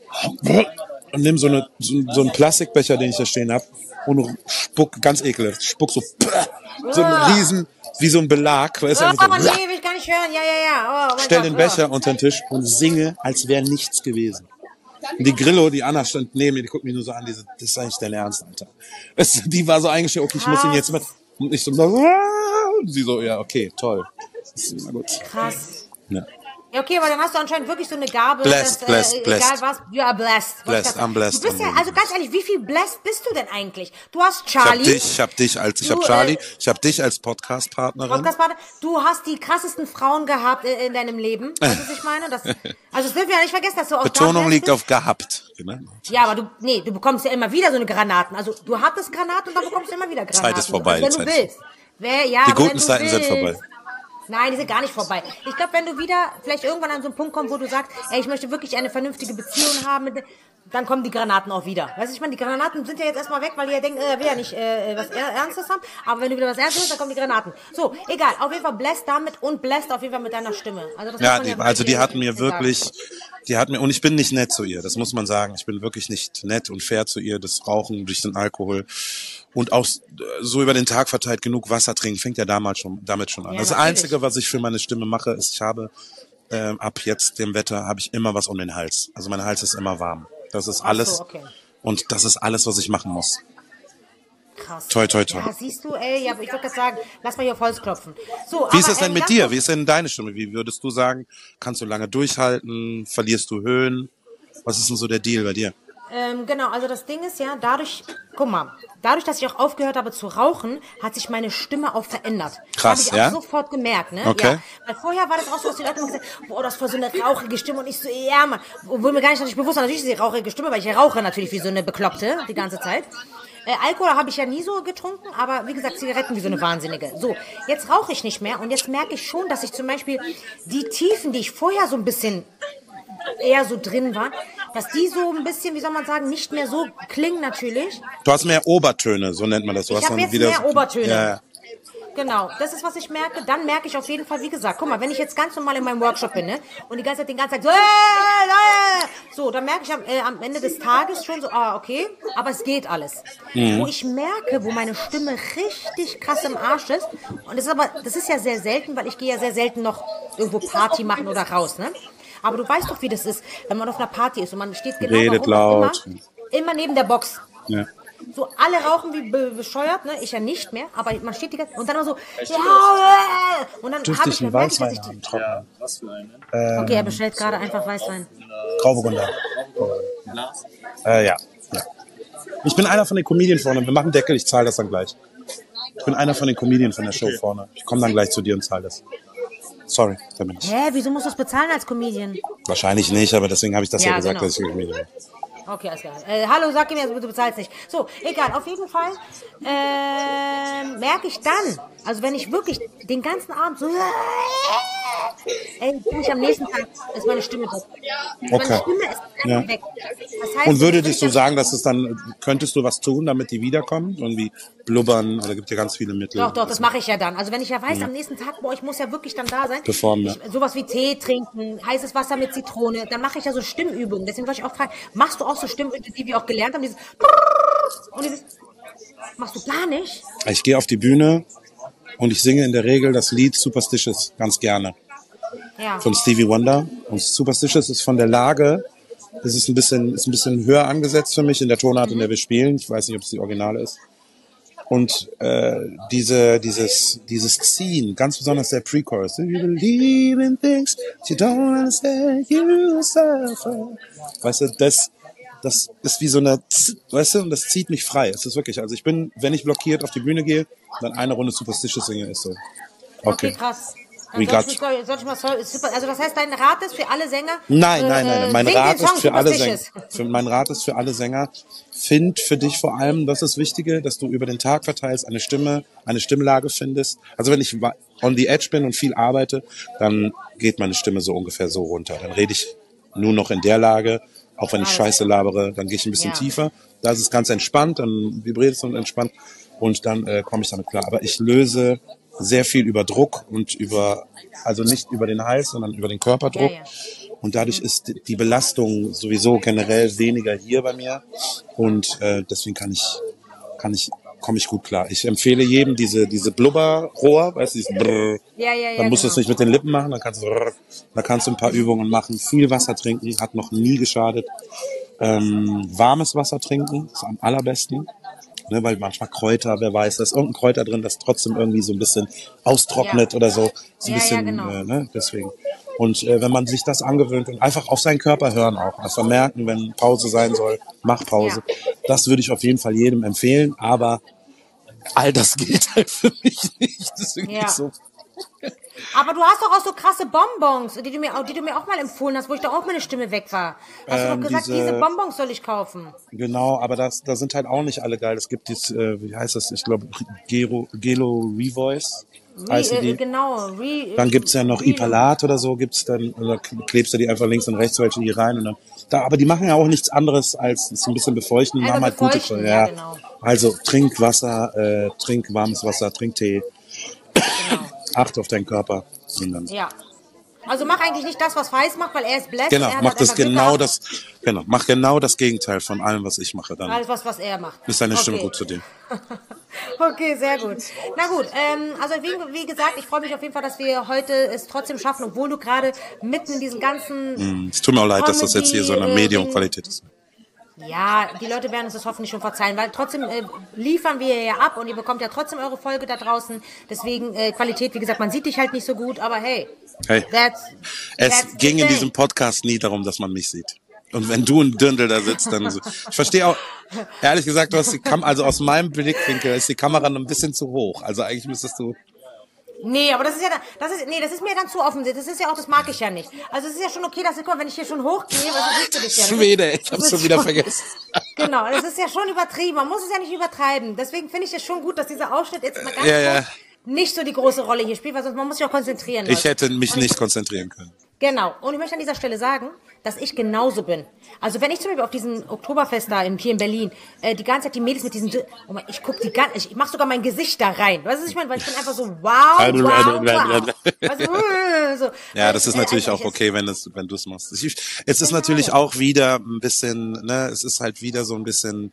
[SPEAKER 3] und nimm so eine so, so einen Plastikbecher, den ich da stehen habe und spuck, ganz ekelhaft, spuck so so einen riesen, wie so ein Belag, weißt du,
[SPEAKER 2] Oh,
[SPEAKER 3] einfach
[SPEAKER 2] Mann,
[SPEAKER 3] so,
[SPEAKER 2] nee, will ich gar nicht hören. Ja, ja, ja. Oh, mein
[SPEAKER 3] stell
[SPEAKER 2] Gott,
[SPEAKER 3] den
[SPEAKER 2] oh.
[SPEAKER 3] Becher unter den Tisch und singe, als wäre nichts gewesen. Und die Grillo, die Anna stand neben mir, die guckt mich nur so an, die so, das ist eigentlich dein Ernst, Alter. Weißt du, die war so eingestellt, okay, ich muss ihn jetzt mit, und ich so, und sie so, ja, okay, toll. Das ist, na gut.
[SPEAKER 2] Krass.
[SPEAKER 3] Ja.
[SPEAKER 2] Ja, okay, aber dann hast du anscheinend wirklich so eine Gabe,
[SPEAKER 3] Blessed,
[SPEAKER 2] dass,
[SPEAKER 3] blessed,
[SPEAKER 2] äh,
[SPEAKER 3] blessed.
[SPEAKER 2] egal was, ja, blessed.
[SPEAKER 3] Blessed, I'm blessed.
[SPEAKER 2] Du bist ja,
[SPEAKER 3] I'm
[SPEAKER 2] also ganz ehrlich, wie viel blessed bist du denn eigentlich? Du hast
[SPEAKER 3] Ich hab
[SPEAKER 2] Charlie.
[SPEAKER 3] dich, ich hab dich als, ich
[SPEAKER 2] Du,
[SPEAKER 3] hab Charlie,
[SPEAKER 2] äh,
[SPEAKER 3] ich hab dich als Podcast-Partnerin.
[SPEAKER 2] Podcastpartner, du hast die krassesten Frauen gehabt in, in deinem Leben. Weißt du, was ich meine? Das, also, das dürfen wir ja nicht vergessen, dass du auch
[SPEAKER 3] Betonung
[SPEAKER 2] da
[SPEAKER 3] liegt
[SPEAKER 2] bist.
[SPEAKER 3] auf gehabt. Genau.
[SPEAKER 2] Ja, aber du, nee, du bekommst ja immer wieder so eine Granaten. Also, du hattest Granaten und dann bekommst du immer wieder Granaten.
[SPEAKER 3] Zeit ist vorbei,
[SPEAKER 2] Also,
[SPEAKER 3] die
[SPEAKER 2] wenn du
[SPEAKER 3] Zeit
[SPEAKER 2] willst. Wer, ja,
[SPEAKER 3] Die
[SPEAKER 2] aber wenn
[SPEAKER 3] guten
[SPEAKER 2] du
[SPEAKER 3] Zeiten sind
[SPEAKER 2] willst.
[SPEAKER 3] vorbei.
[SPEAKER 2] Nein, die sind gar nicht vorbei. Ich glaube, wenn du wieder vielleicht irgendwann an so einen Punkt kommst, wo du sagst, ey, ich möchte wirklich eine vernünftige Beziehung haben, mit, dann kommen die Granaten auch wieder. Weißt du, ich meine, die Granaten sind ja jetzt erstmal weg, weil ihr denkt, äh, will ja nicht äh, was er Ernstes haben. Aber wenn du wieder was Ernstes hast, dann kommen die Granaten. So, egal. Auf jeden Fall blessed damit und blessed auf jeden Fall mit deiner Stimme. Also, das
[SPEAKER 3] Ja,
[SPEAKER 2] muss man
[SPEAKER 3] die,
[SPEAKER 2] wirklich
[SPEAKER 3] also die hatten mir
[SPEAKER 2] sagen.
[SPEAKER 3] wirklich, die hatten mir, und ich bin nicht nett zu ihr, das muss man sagen. Ich bin wirklich nicht nett und fair zu ihr. Das Rauchen durch den Alkohol und auch so über den Tag verteilt genug Wasser trinken, fängt ja damals schon, damit schon an.
[SPEAKER 2] Ja,
[SPEAKER 3] das
[SPEAKER 2] natürlich.
[SPEAKER 3] Einzige, was ich für meine Stimme mache, ist, ich habe ähm, ab jetzt dem Wetter habe ich immer was um den Hals. Also mein Hals ist immer warm. Das ist alles.
[SPEAKER 2] Ach so, okay.
[SPEAKER 3] Und das ist alles, was ich machen muss.
[SPEAKER 2] Krass.
[SPEAKER 3] Toi, toi, toi.
[SPEAKER 2] Ja, siehst du, ey, ja, ich würde gerade sagen, lass mal hier auf Holz klopfen. So,
[SPEAKER 3] Wie ist
[SPEAKER 2] aber,
[SPEAKER 3] es denn
[SPEAKER 2] ähm,
[SPEAKER 3] mit
[SPEAKER 2] ganz
[SPEAKER 3] dir?
[SPEAKER 2] kurz-
[SPEAKER 3] Wie ist denn deine Stimme? Wie würdest du sagen, kannst du lange durchhalten? Verlierst du Höhen? Was ist denn so der Deal bei dir?
[SPEAKER 2] Ähm, genau, also das Ding ist ja, dadurch, guck mal, dadurch, dass ich auch aufgehört habe zu rauchen, hat sich meine Stimme auch verändert.
[SPEAKER 3] Krass,
[SPEAKER 2] Habe ich
[SPEAKER 3] ja?
[SPEAKER 2] auch sofort gemerkt, ne?
[SPEAKER 3] Okay.
[SPEAKER 2] Ja. Weil vorher war das auch so, dass die Leute immer gesagt haben, boah, das war so eine rauchige Stimme und ich so, ja, Mann. Obwohl mir gar nicht natürlich bewusst war, natürlich ist die rauchige Stimme, weil ich rauche natürlich wie so eine Bekloppte die ganze Zeit. Äh, Alkohol habe ich ja nie so getrunken, aber wie gesagt, Zigaretten wie so eine Wahnsinnige. So, jetzt rauche ich nicht mehr und jetzt merke ich schon, dass ich zum Beispiel die Tiefen, die ich vorher so ein bisschen eher so drin waren, dass die so ein bisschen, wie soll man sagen, nicht mehr so klingen natürlich.
[SPEAKER 3] Du hast mehr Obertöne, so nennt man das. Du
[SPEAKER 2] Ich
[SPEAKER 3] hast
[SPEAKER 2] hab
[SPEAKER 3] dann
[SPEAKER 2] jetzt
[SPEAKER 3] wieder
[SPEAKER 2] mehr Obertöne.
[SPEAKER 3] Ja, ja.
[SPEAKER 2] Genau, das ist, was ich merke. Dann merke ich auf jeden Fall, wie gesagt, guck mal, wenn ich jetzt ganz normal in meinem Workshop bin, ne, und die ganze Zeit den ganzen Tag so, äh, äh, so, dann merke ich am, äh, am Ende des Tages schon so, ah, okay, aber es geht alles.
[SPEAKER 3] Mhm.
[SPEAKER 2] Wo ich merke, wo meine Stimme richtig krass im Arsch ist, und das ist aber, das ist ja sehr selten, weil ich gehe ja sehr selten noch irgendwo Party machen oder raus, ne. Aber du weißt doch, wie das ist, wenn man auf einer Party ist und man steht genau
[SPEAKER 3] Redet
[SPEAKER 2] da oben,
[SPEAKER 3] laut.
[SPEAKER 2] Immer, immer neben der Box.
[SPEAKER 3] Ja.
[SPEAKER 2] So, alle rauchen wie be bescheuert, ne? Ich ja nicht mehr, aber man steht die ganze und dann immer so, ja, äh, und dann habe ich, merke ich, dass ich die,
[SPEAKER 3] trocken.
[SPEAKER 4] Was für eine?
[SPEAKER 2] okay, er bestellt gerade einfach Weißwein.
[SPEAKER 3] Grauburgunder. Äh, ja, ja. Ich bin einer von den Comedian vorne. Wir machen Deckel, ich zahle das dann gleich. Ich bin einer von den Comedian von der Show vorne. Ich komme dann gleich zu dir und zahle das. Sorry, da bin ich.
[SPEAKER 2] Hä, wieso musst du es bezahlen als Comedian?
[SPEAKER 3] Wahrscheinlich nicht, aber deswegen habe ich das ja,
[SPEAKER 2] Ja,
[SPEAKER 3] gesagt,
[SPEAKER 2] genau.
[SPEAKER 3] dass ich Comedian bin.
[SPEAKER 2] Okay, alles klar. Äh, hallo, sag mir, du bezahlst nicht. So, egal, auf jeden Fall ähm, merke ich dann, also wenn ich wirklich den ganzen Abend so, ey, bin ich am nächsten Tag, ist meine Stimme weg. Meine
[SPEAKER 3] Okay.
[SPEAKER 2] Stimme ist
[SPEAKER 3] Ja.
[SPEAKER 2] weg. Das heißt,
[SPEAKER 3] Und würde
[SPEAKER 2] ich
[SPEAKER 3] dich so sagen, dass es dann, könntest du was tun, damit die wiederkommen? Irgendwie blubbern oder gibt ja ganz viele Mittel.
[SPEAKER 2] Doch, doch, das mache ich ja dann. Also wenn ich ja weiß, am nächsten Tag, boah, ich muss ja wirklich dann da sein.
[SPEAKER 3] Performen, ja.
[SPEAKER 2] Ich, sowas wie Tee trinken, heißes Wasser mit Zitrone, dann mache ich ja so Stimmübungen. Deswegen wollte ich auch fragen, machst du auch so Stimmübungen, die wir auch gelernt haben? Dieses und dieses, machst du gar nicht?
[SPEAKER 3] Ich gehe auf die Bühne und ich singe in der Regel das Lied Superstitious ganz gerne.
[SPEAKER 2] Ja.
[SPEAKER 3] Von Stevie Wonder. Und Superstitious ist von der Lage, es ist ein bisschen, ist ein bisschen höher angesetzt für mich in der Tonart, in der wir spielen. Ich weiß nicht, ob es die Originale ist. Und äh, diese, dieses, dieses Ziehen, ganz besonders der Pre-Chorus. You believe in things you don't understand, you suffer. Weißt du, das, das ist wie so eine, Z- weißt du, und das zieht mich frei. Es ist wirklich, also ich bin, wenn ich blockiert auf die Bühne gehe, dann eine Runde Superstitious singe, ist so.
[SPEAKER 2] Okay,
[SPEAKER 3] Okay.
[SPEAKER 2] krass.
[SPEAKER 3] We
[SPEAKER 2] Dann
[SPEAKER 3] got
[SPEAKER 2] soll ich, soll ich mal, soll, super. Also das heißt, dein Rat ist für alle Sänger?
[SPEAKER 3] Nein,
[SPEAKER 2] äh,
[SPEAKER 3] nein, nein, nein. Mein
[SPEAKER 2] sing
[SPEAKER 3] Rat
[SPEAKER 2] den Song
[SPEAKER 3] ist für alle Sänger.
[SPEAKER 2] Superstitious.
[SPEAKER 3] Für, mein Rat ist für alle Sänger. Find für dich vor allem, das ist das Wichtige, dass du über den Tag verteilst, eine Stimme, eine Stimmlage findest. Also wenn ich wa- on the edge bin und viel arbeite, dann geht meine Stimme so ungefähr so runter. Dann rede ich nur noch in der Lage, auch wenn ich Scheiße labere, dann gehe ich ein bisschen
[SPEAKER 2] Ja.
[SPEAKER 3] tiefer. Da ist es ganz entspannt, dann vibriert es und entspannt und dann äh, komme ich damit klar. Aber ich löse sehr viel über Druck und über, also nicht über den Hals, sondern über den Körperdruck.
[SPEAKER 2] Ja, ja.
[SPEAKER 3] Und dadurch ist die- die Belastung sowieso generell weniger hier bei mir. Und äh, deswegen kann ich, kann ich, komme ich gut klar. Ich empfehle jedem diese, diese Blubberrohr, weißt du, dieses Brrr.
[SPEAKER 2] Ja, ja, ja.
[SPEAKER 3] Dann musst du es
[SPEAKER 2] genau.
[SPEAKER 3] nicht mit den Lippen machen, dann kannst du, da kannst du ein paar Übungen machen. Viel Wasser trinken, hat noch nie geschadet. Ähm, warmes Wasser trinken, ist am allerbesten. Ne, weil manchmal Kräuter, wer weiß, da ist irgendein Kräuter drin, das trotzdem irgendwie so ein bisschen austrocknet
[SPEAKER 2] Ja.
[SPEAKER 3] oder so. So ein
[SPEAKER 2] Ja, ja,
[SPEAKER 3] bisschen,
[SPEAKER 2] genau.
[SPEAKER 3] äh, ne, deswegen. Und äh, wenn man sich das angewöhnt und einfach auf seinen Körper hören auch, also merken, wenn Pause sein soll, mach Pause.
[SPEAKER 2] Ja.
[SPEAKER 3] Das würde ich auf jeden Fall jedem empfehlen, aber all das gilt halt für mich nicht. Das ist irgendwie
[SPEAKER 2] Ja.
[SPEAKER 3] so.
[SPEAKER 2] Aber du hast doch auch so krasse Bonbons, die du mir, auch- die du mir auch mal empfohlen hast, wo ich da auch meine Stimme weg war. Hast du
[SPEAKER 3] Ähm,
[SPEAKER 2] doch gesagt,
[SPEAKER 3] diese-
[SPEAKER 2] diese Bonbons soll ich kaufen.
[SPEAKER 3] Genau, aber das, da sind halt auch nicht alle geil. Es gibt dieses, äh, wie heißt das? Ich glaube, Gelo, Gelo Revoice heißen
[SPEAKER 2] Re, äh,
[SPEAKER 3] die.
[SPEAKER 2] genau. Re,
[SPEAKER 3] Dann gibt's ja noch
[SPEAKER 2] Re-
[SPEAKER 3] Ipalat oder so, gibt's dann, oder klebst du die einfach links und rechts welche hier rein und dann, da, aber die machen ja auch nichts anderes als so ein bisschen befeuchten,
[SPEAKER 2] Einfach
[SPEAKER 3] haben halt gute,
[SPEAKER 2] befeuchten,
[SPEAKER 3] ja.
[SPEAKER 2] ja, genau.
[SPEAKER 3] Also, trink Wasser, äh, trink warmes Wasser, trink Tee,
[SPEAKER 2] Genau.
[SPEAKER 3] achte auf deinen Körper. Und dann,
[SPEAKER 2] Ja. Also mach eigentlich nicht das, was Feist macht, weil er ist blessed.
[SPEAKER 3] genau,
[SPEAKER 2] er hat
[SPEAKER 3] mach
[SPEAKER 2] halt
[SPEAKER 3] das
[SPEAKER 2] einfach Glück
[SPEAKER 3] genau
[SPEAKER 2] gehabt.
[SPEAKER 3] das, genau, mach genau das Gegenteil von allem, was ich mache, dann
[SPEAKER 2] Alles, was, was er macht.
[SPEAKER 3] ist deine Stimme
[SPEAKER 2] Okay.
[SPEAKER 3] gut zu dir.
[SPEAKER 2] Okay, sehr gut. Na gut, ähm, also wie, wie gesagt, ich freue mich auf jeden Fall, dass wir heute es trotzdem schaffen, obwohl du gerade mitten in diesen ganzen...
[SPEAKER 3] Es tut mir auch leid, dass das jetzt hier so eine
[SPEAKER 2] Comedy, äh,
[SPEAKER 3] Medium-Qualität ist.
[SPEAKER 2] Ja, die Leute werden uns das hoffentlich schon verzeihen, weil trotzdem äh, liefern wir ja ab und ihr bekommt ja trotzdem eure Folge da draußen. Deswegen äh, Qualität, wie gesagt, man sieht dich halt nicht so gut, aber hey,
[SPEAKER 3] Hey,
[SPEAKER 2] that's,
[SPEAKER 3] es
[SPEAKER 2] that's the
[SPEAKER 3] ging in
[SPEAKER 2] thing.
[SPEAKER 3] diesem Podcast nie darum, dass man mich sieht. Und wenn du ein Dirndl da sitzt, dann so. Ich verstehe auch, ehrlich gesagt, du hast die Kam also aus meinem Blickwinkel ist die Kamera noch ein bisschen zu hoch. Also eigentlich müsstest du.
[SPEAKER 2] Nee, aber das ist ja, dann- das ist, nee, das ist mir dann zu offensichtlich. Das ist ja auch, das mag ich ja nicht. Also es ist ja schon okay, dass ich, guck mal, wenn ich hier schon hochgehe, was siehst du dich ja?
[SPEAKER 3] Schwede, ich
[SPEAKER 2] Das
[SPEAKER 3] hab's
[SPEAKER 2] ist
[SPEAKER 3] schon wieder
[SPEAKER 2] schon-
[SPEAKER 3] vergessen.
[SPEAKER 2] Genau, das ist ja schon übertrieben. Man muss es ja nicht übertreiben. Deswegen finde ich es schon gut, dass dieser Ausschnitt jetzt mal ganz
[SPEAKER 3] Ja, ja.
[SPEAKER 2] kurz nicht so die große Rolle hier spielt, weil sonst man muss sich auch konzentrieren.
[SPEAKER 3] Ich
[SPEAKER 2] Leute.
[SPEAKER 3] hätte mich nicht konzentrieren können.
[SPEAKER 2] Genau. Und ich möchte an dieser Stelle sagen, dass ich genauso bin. Also wenn ich zum Beispiel auf diesem Oktoberfest da in, hier in Berlin, äh, die ganze Zeit die Mädels mit diesen, oh mein, ich guck die ganze, ich mach sogar mein Gesicht da rein. Weißt du, was ich meine? Weil ich bin einfach so, wow, wow, wow. Weißt du, so.
[SPEAKER 3] Ja, das ist
[SPEAKER 2] Äh,
[SPEAKER 3] natürlich
[SPEAKER 2] also
[SPEAKER 3] auch
[SPEAKER 2] ich-
[SPEAKER 3] okay, wenn es, wenn du es machst. Ich, es ist natürlich auch wieder ein bisschen, ne, es ist halt wieder so ein bisschen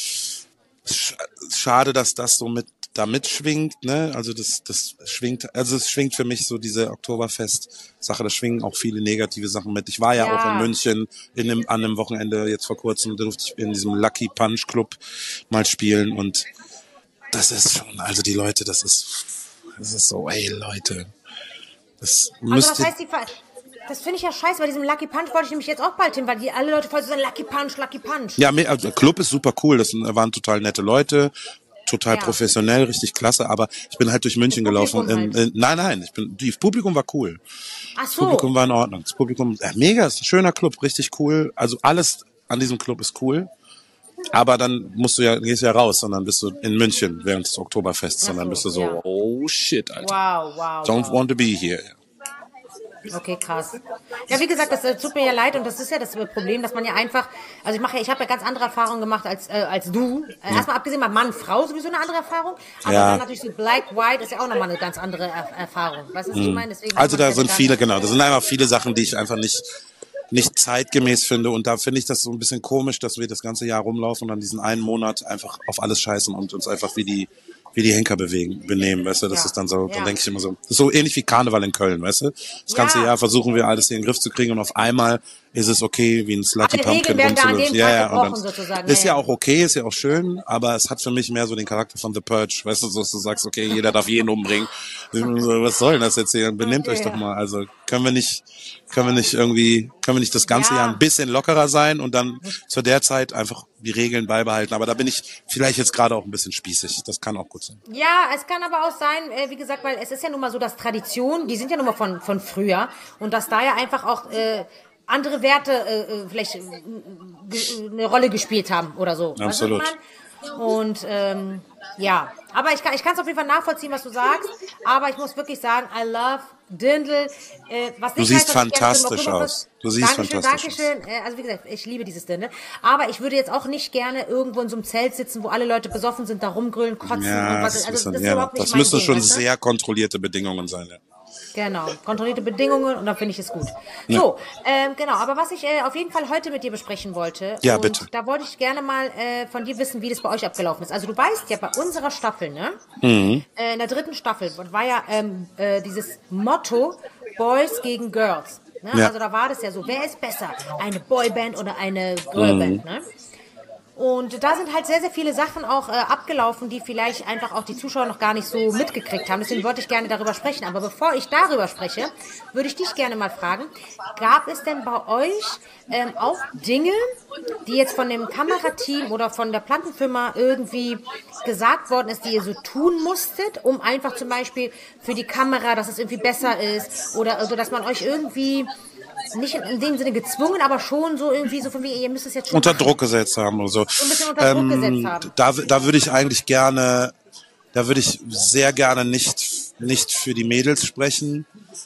[SPEAKER 3] sch- schade, dass das so mit da mitschwingt, ne? Also das, das schwingt, also es schwingt für mich so diese Oktoberfest-Sache, da schwingen auch viele negative Sachen mit. Ich war ja,
[SPEAKER 2] Ja.
[SPEAKER 3] auch in München in einem, an einem Wochenende jetzt vor kurzem, da durfte ich in diesem Lucky Punch Club mal spielen und das ist schon, also die Leute, das ist, das ist so, ey Leute, das
[SPEAKER 2] Also
[SPEAKER 3] müsst
[SPEAKER 2] das
[SPEAKER 3] ihr,
[SPEAKER 2] heißt, die Ver- das finde ich ja scheiße, bei diesem Lucky Punch wollte ich nämlich jetzt auch bald hin, weil die alle Leute voll so sagen, Lucky Punch, Lucky Punch.
[SPEAKER 3] ja, mir- also der Club ist super cool, das waren total nette Leute, total
[SPEAKER 2] Ja.
[SPEAKER 3] professionell, richtig klasse, aber ich bin halt durch München
[SPEAKER 2] Das
[SPEAKER 3] gelaufen.
[SPEAKER 2] Publikum
[SPEAKER 3] In,
[SPEAKER 2] halt.
[SPEAKER 3] in, nein, nein, ich bin, das Publikum war cool.
[SPEAKER 2] Ach
[SPEAKER 3] Das
[SPEAKER 2] so.
[SPEAKER 3] Publikum war in Ordnung. Das Publikum, ja, mega, ist ein schöner Club, richtig cool. Also alles an diesem Club ist cool. Aber dann musst du ja, gehst ja raus und dann bist du in München während des Oktoberfests und dann
[SPEAKER 2] so,
[SPEAKER 3] bist du so,
[SPEAKER 2] ja.
[SPEAKER 3] oh shit, Alter.
[SPEAKER 2] Wow, wow.
[SPEAKER 3] Don't
[SPEAKER 2] wow.
[SPEAKER 3] want to be here.
[SPEAKER 2] Okay, krass. Ja, wie gesagt, das äh, tut mir ja leid und das ist ja das Problem, dass man ja einfach, also ich mache ja, ich habe ja ganz andere Erfahrungen gemacht als äh, als du. Äh, Erstmal abgesehen mal Mann, Frau sowieso eine andere Erfahrung, aber
[SPEAKER 3] Ja.
[SPEAKER 2] dann natürlich so Black, White ist ja auch nochmal eine ganz andere er Erfahrung. Weißt du, was ich meine? Deswegen
[SPEAKER 3] Also
[SPEAKER 2] muss man
[SPEAKER 3] da
[SPEAKER 2] ja
[SPEAKER 3] sind
[SPEAKER 2] gar
[SPEAKER 3] viele,
[SPEAKER 2] nicht-
[SPEAKER 3] genau, da sind einfach viele Sachen, die ich einfach nicht, nicht zeitgemäß finde und da finde ich das so ein bisschen komisch, dass wir das ganze Jahr rumlaufen und an diesen einen Monat einfach auf alles scheißen und uns einfach wie die wie die Henker bewegen, benehmen, weißt du, das
[SPEAKER 2] Ja.
[SPEAKER 3] ist dann so,
[SPEAKER 2] Ja.
[SPEAKER 3] dann denke ich immer so, das ist so ähnlich wie Karneval in Köln, weißt du, das ganze
[SPEAKER 2] Ja.
[SPEAKER 3] Jahr versuchen wir alles hier in den Griff zu kriegen und auf einmal ist es okay, wie ein Slutty
[SPEAKER 2] Alle Regeln
[SPEAKER 3] Pumpkin
[SPEAKER 2] werden da an
[SPEAKER 3] rumzulaufen.
[SPEAKER 2] dem
[SPEAKER 3] Ja,
[SPEAKER 2] Tag
[SPEAKER 3] ja, und
[SPEAKER 2] gebrochen
[SPEAKER 3] dann
[SPEAKER 2] sozusagen,
[SPEAKER 3] ist
[SPEAKER 2] ja,
[SPEAKER 3] ja
[SPEAKER 2] ja.
[SPEAKER 3] auch okay, ist ja auch schön, aber es hat für mich mehr so den Charakter von The Purge, weißt du, so, dass du sagst, okay, jeder darf jeden umbringen. Was soll denn das jetzt hier? Benehmt
[SPEAKER 2] Okay,
[SPEAKER 3] euch doch
[SPEAKER 2] ja.
[SPEAKER 3] mal. Also können wir nicht, können wir nicht irgendwie, können wir nicht das ganze
[SPEAKER 2] Ja.
[SPEAKER 3] Jahr ein bisschen lockerer sein und dann zu der Zeit einfach die Regeln beibehalten. Aber da bin ich vielleicht jetzt gerade auch ein bisschen spießig. Das kann auch gut sein.
[SPEAKER 2] Ja, es kann aber auch sein, äh, wie gesagt, weil es ist ja nun mal so, dass Traditionen, die sind ja nun mal von, von früher und dass da ja einfach auch äh, andere Werte äh, äh, vielleicht äh, ge- eine Rolle gespielt haben oder so. Weißt du, was ich
[SPEAKER 3] Absolut.
[SPEAKER 2] mein? Und ähm, ja, aber ich kann ich kann es auf jeden Fall nachvollziehen, was du sagst, aber ich muss wirklich sagen, I love Dirndl. Äh, was nicht
[SPEAKER 3] Du siehst
[SPEAKER 2] heißt, dass ich gerne zum
[SPEAKER 3] fantastisch
[SPEAKER 2] Oktoberfest-
[SPEAKER 3] aus. Du siehst
[SPEAKER 2] Dankeschön,
[SPEAKER 3] fantastisch
[SPEAKER 2] Dankeschön. Äh, Also wie gesagt, ich liebe dieses Dirndl. Aber ich würde jetzt auch nicht gerne irgendwo in so einem Zelt sitzen, wo alle Leute besoffen sind, da rumgrölen, kotzen
[SPEAKER 3] Ja,
[SPEAKER 2] und was.
[SPEAKER 3] das,
[SPEAKER 2] Also
[SPEAKER 3] müssen,
[SPEAKER 2] das ist
[SPEAKER 3] ja,
[SPEAKER 2] überhaupt nicht
[SPEAKER 3] das
[SPEAKER 2] mein
[SPEAKER 3] müssen
[SPEAKER 2] Ding,
[SPEAKER 3] schon
[SPEAKER 2] weißt du?
[SPEAKER 3] sehr kontrollierte Bedingungen sein. Ja.
[SPEAKER 2] Genau, kontrollierte Bedingungen und dann finde ich es gut. So, ähm, genau, aber was ich äh, auf jeden Fall heute mit dir besprechen wollte,
[SPEAKER 3] Ja,
[SPEAKER 2] und
[SPEAKER 3] bitte.
[SPEAKER 2] da wollte ich gerne mal äh, von dir wissen, wie das bei euch abgelaufen ist. Also du weißt ja, bei unserer Staffel, ne,
[SPEAKER 3] Mhm.
[SPEAKER 2] äh, in der dritten Staffel war ja ähm, äh, dieses Motto Boys gegen Girls. Ne?
[SPEAKER 3] Ja.
[SPEAKER 2] Also da war das ja so, wer ist besser, eine Boyband oder eine Girlband,
[SPEAKER 3] Mhm.
[SPEAKER 2] ne? Und da sind halt sehr, sehr viele Sachen auch äh, abgelaufen, die vielleicht einfach auch die Zuschauer noch gar nicht so mitgekriegt haben. Deswegen wollte ich gerne darüber sprechen. Aber bevor ich darüber spreche, würde ich dich gerne mal fragen, gab es denn bei euch ähm, auch Dinge, die jetzt von dem Kamerateam oder von der Plattenfirma irgendwie gesagt worden ist, die ihr so tun musstet, um einfach zum Beispiel für die Kamera, dass es irgendwie besser ist oder also, dass man euch irgendwie... nicht in dem Sinne gezwungen, aber schon so irgendwie so von wie, ihr müsst es jetzt schon
[SPEAKER 3] unter
[SPEAKER 2] machen.
[SPEAKER 3] Druck gesetzt haben oder so.
[SPEAKER 2] So ein bisschen unter Druck
[SPEAKER 3] ähm,
[SPEAKER 2] gesetzt haben.
[SPEAKER 3] Da, da würde ich eigentlich gerne, da würde ich sehr gerne nicht, nicht für die Mädels sprechen.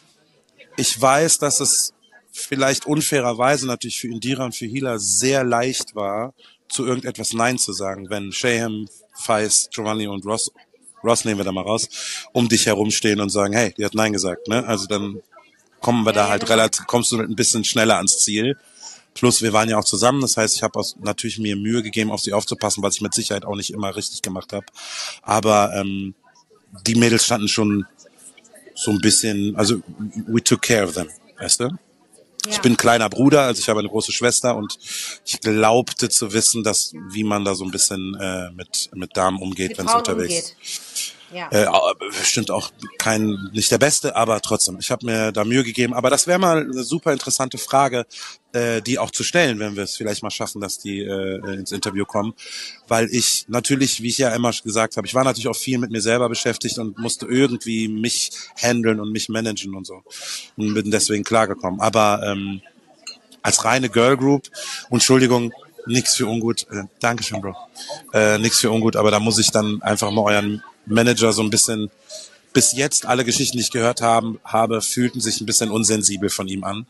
[SPEAKER 3] Ich weiß, dass es vielleicht unfairerweise natürlich für Indira und für Hila sehr leicht war, zu irgendetwas Nein zu sagen, wenn Shayham, Faiz, Giovanni und Ross, Ross nehmen wir da mal raus, um dich herumstehen und sagen, hey, die hat Nein gesagt, ne? Also dann kommen wir
[SPEAKER 2] Ja,
[SPEAKER 3] da
[SPEAKER 2] ja,
[SPEAKER 3] halt
[SPEAKER 2] genau.
[SPEAKER 3] relativ, kommst du ein bisschen schneller ans Ziel. Plus, wir waren ja auch zusammen, das heißt, ich habe natürlich mir Mühe gegeben, auf sie aufzupassen, was ich mit Sicherheit auch nicht immer richtig gemacht habe. Aber ähm, die Mädels standen schon so ein bisschen, also we took care of them, weißt du? Ja. Ich bin ein kleiner Bruder, also ich habe eine große Schwester und ich glaubte zu wissen, dass wie man da so ein bisschen äh, mit mit Damen umgeht, wenn es unterwegs ist.
[SPEAKER 2] Ja.
[SPEAKER 3] Äh, bestimmt auch kein, nicht der Beste, aber trotzdem, ich habe mir da Mühe gegeben. Aber das wäre mal eine super interessante Frage, äh, die auch zu stellen, wenn wir es vielleicht mal schaffen, dass die äh, ins Interview kommen. Weil ich natürlich, wie ich ja immer gesagt habe, ich war natürlich auch viel mit mir selber beschäftigt und musste irgendwie mich handeln und mich managen und so. Und bin deswegen klargekommen. Aber ähm, als reine Girl Group, und Entschuldigung, nix für ungut, äh, Dankeschön, Bro, äh, nix für ungut, aber da muss ich dann einfach mal euren Manager so ein bisschen, bis jetzt alle Geschichten, die ich gehört haben, habe, fühlten sich ein bisschen unsensibel von ihm an.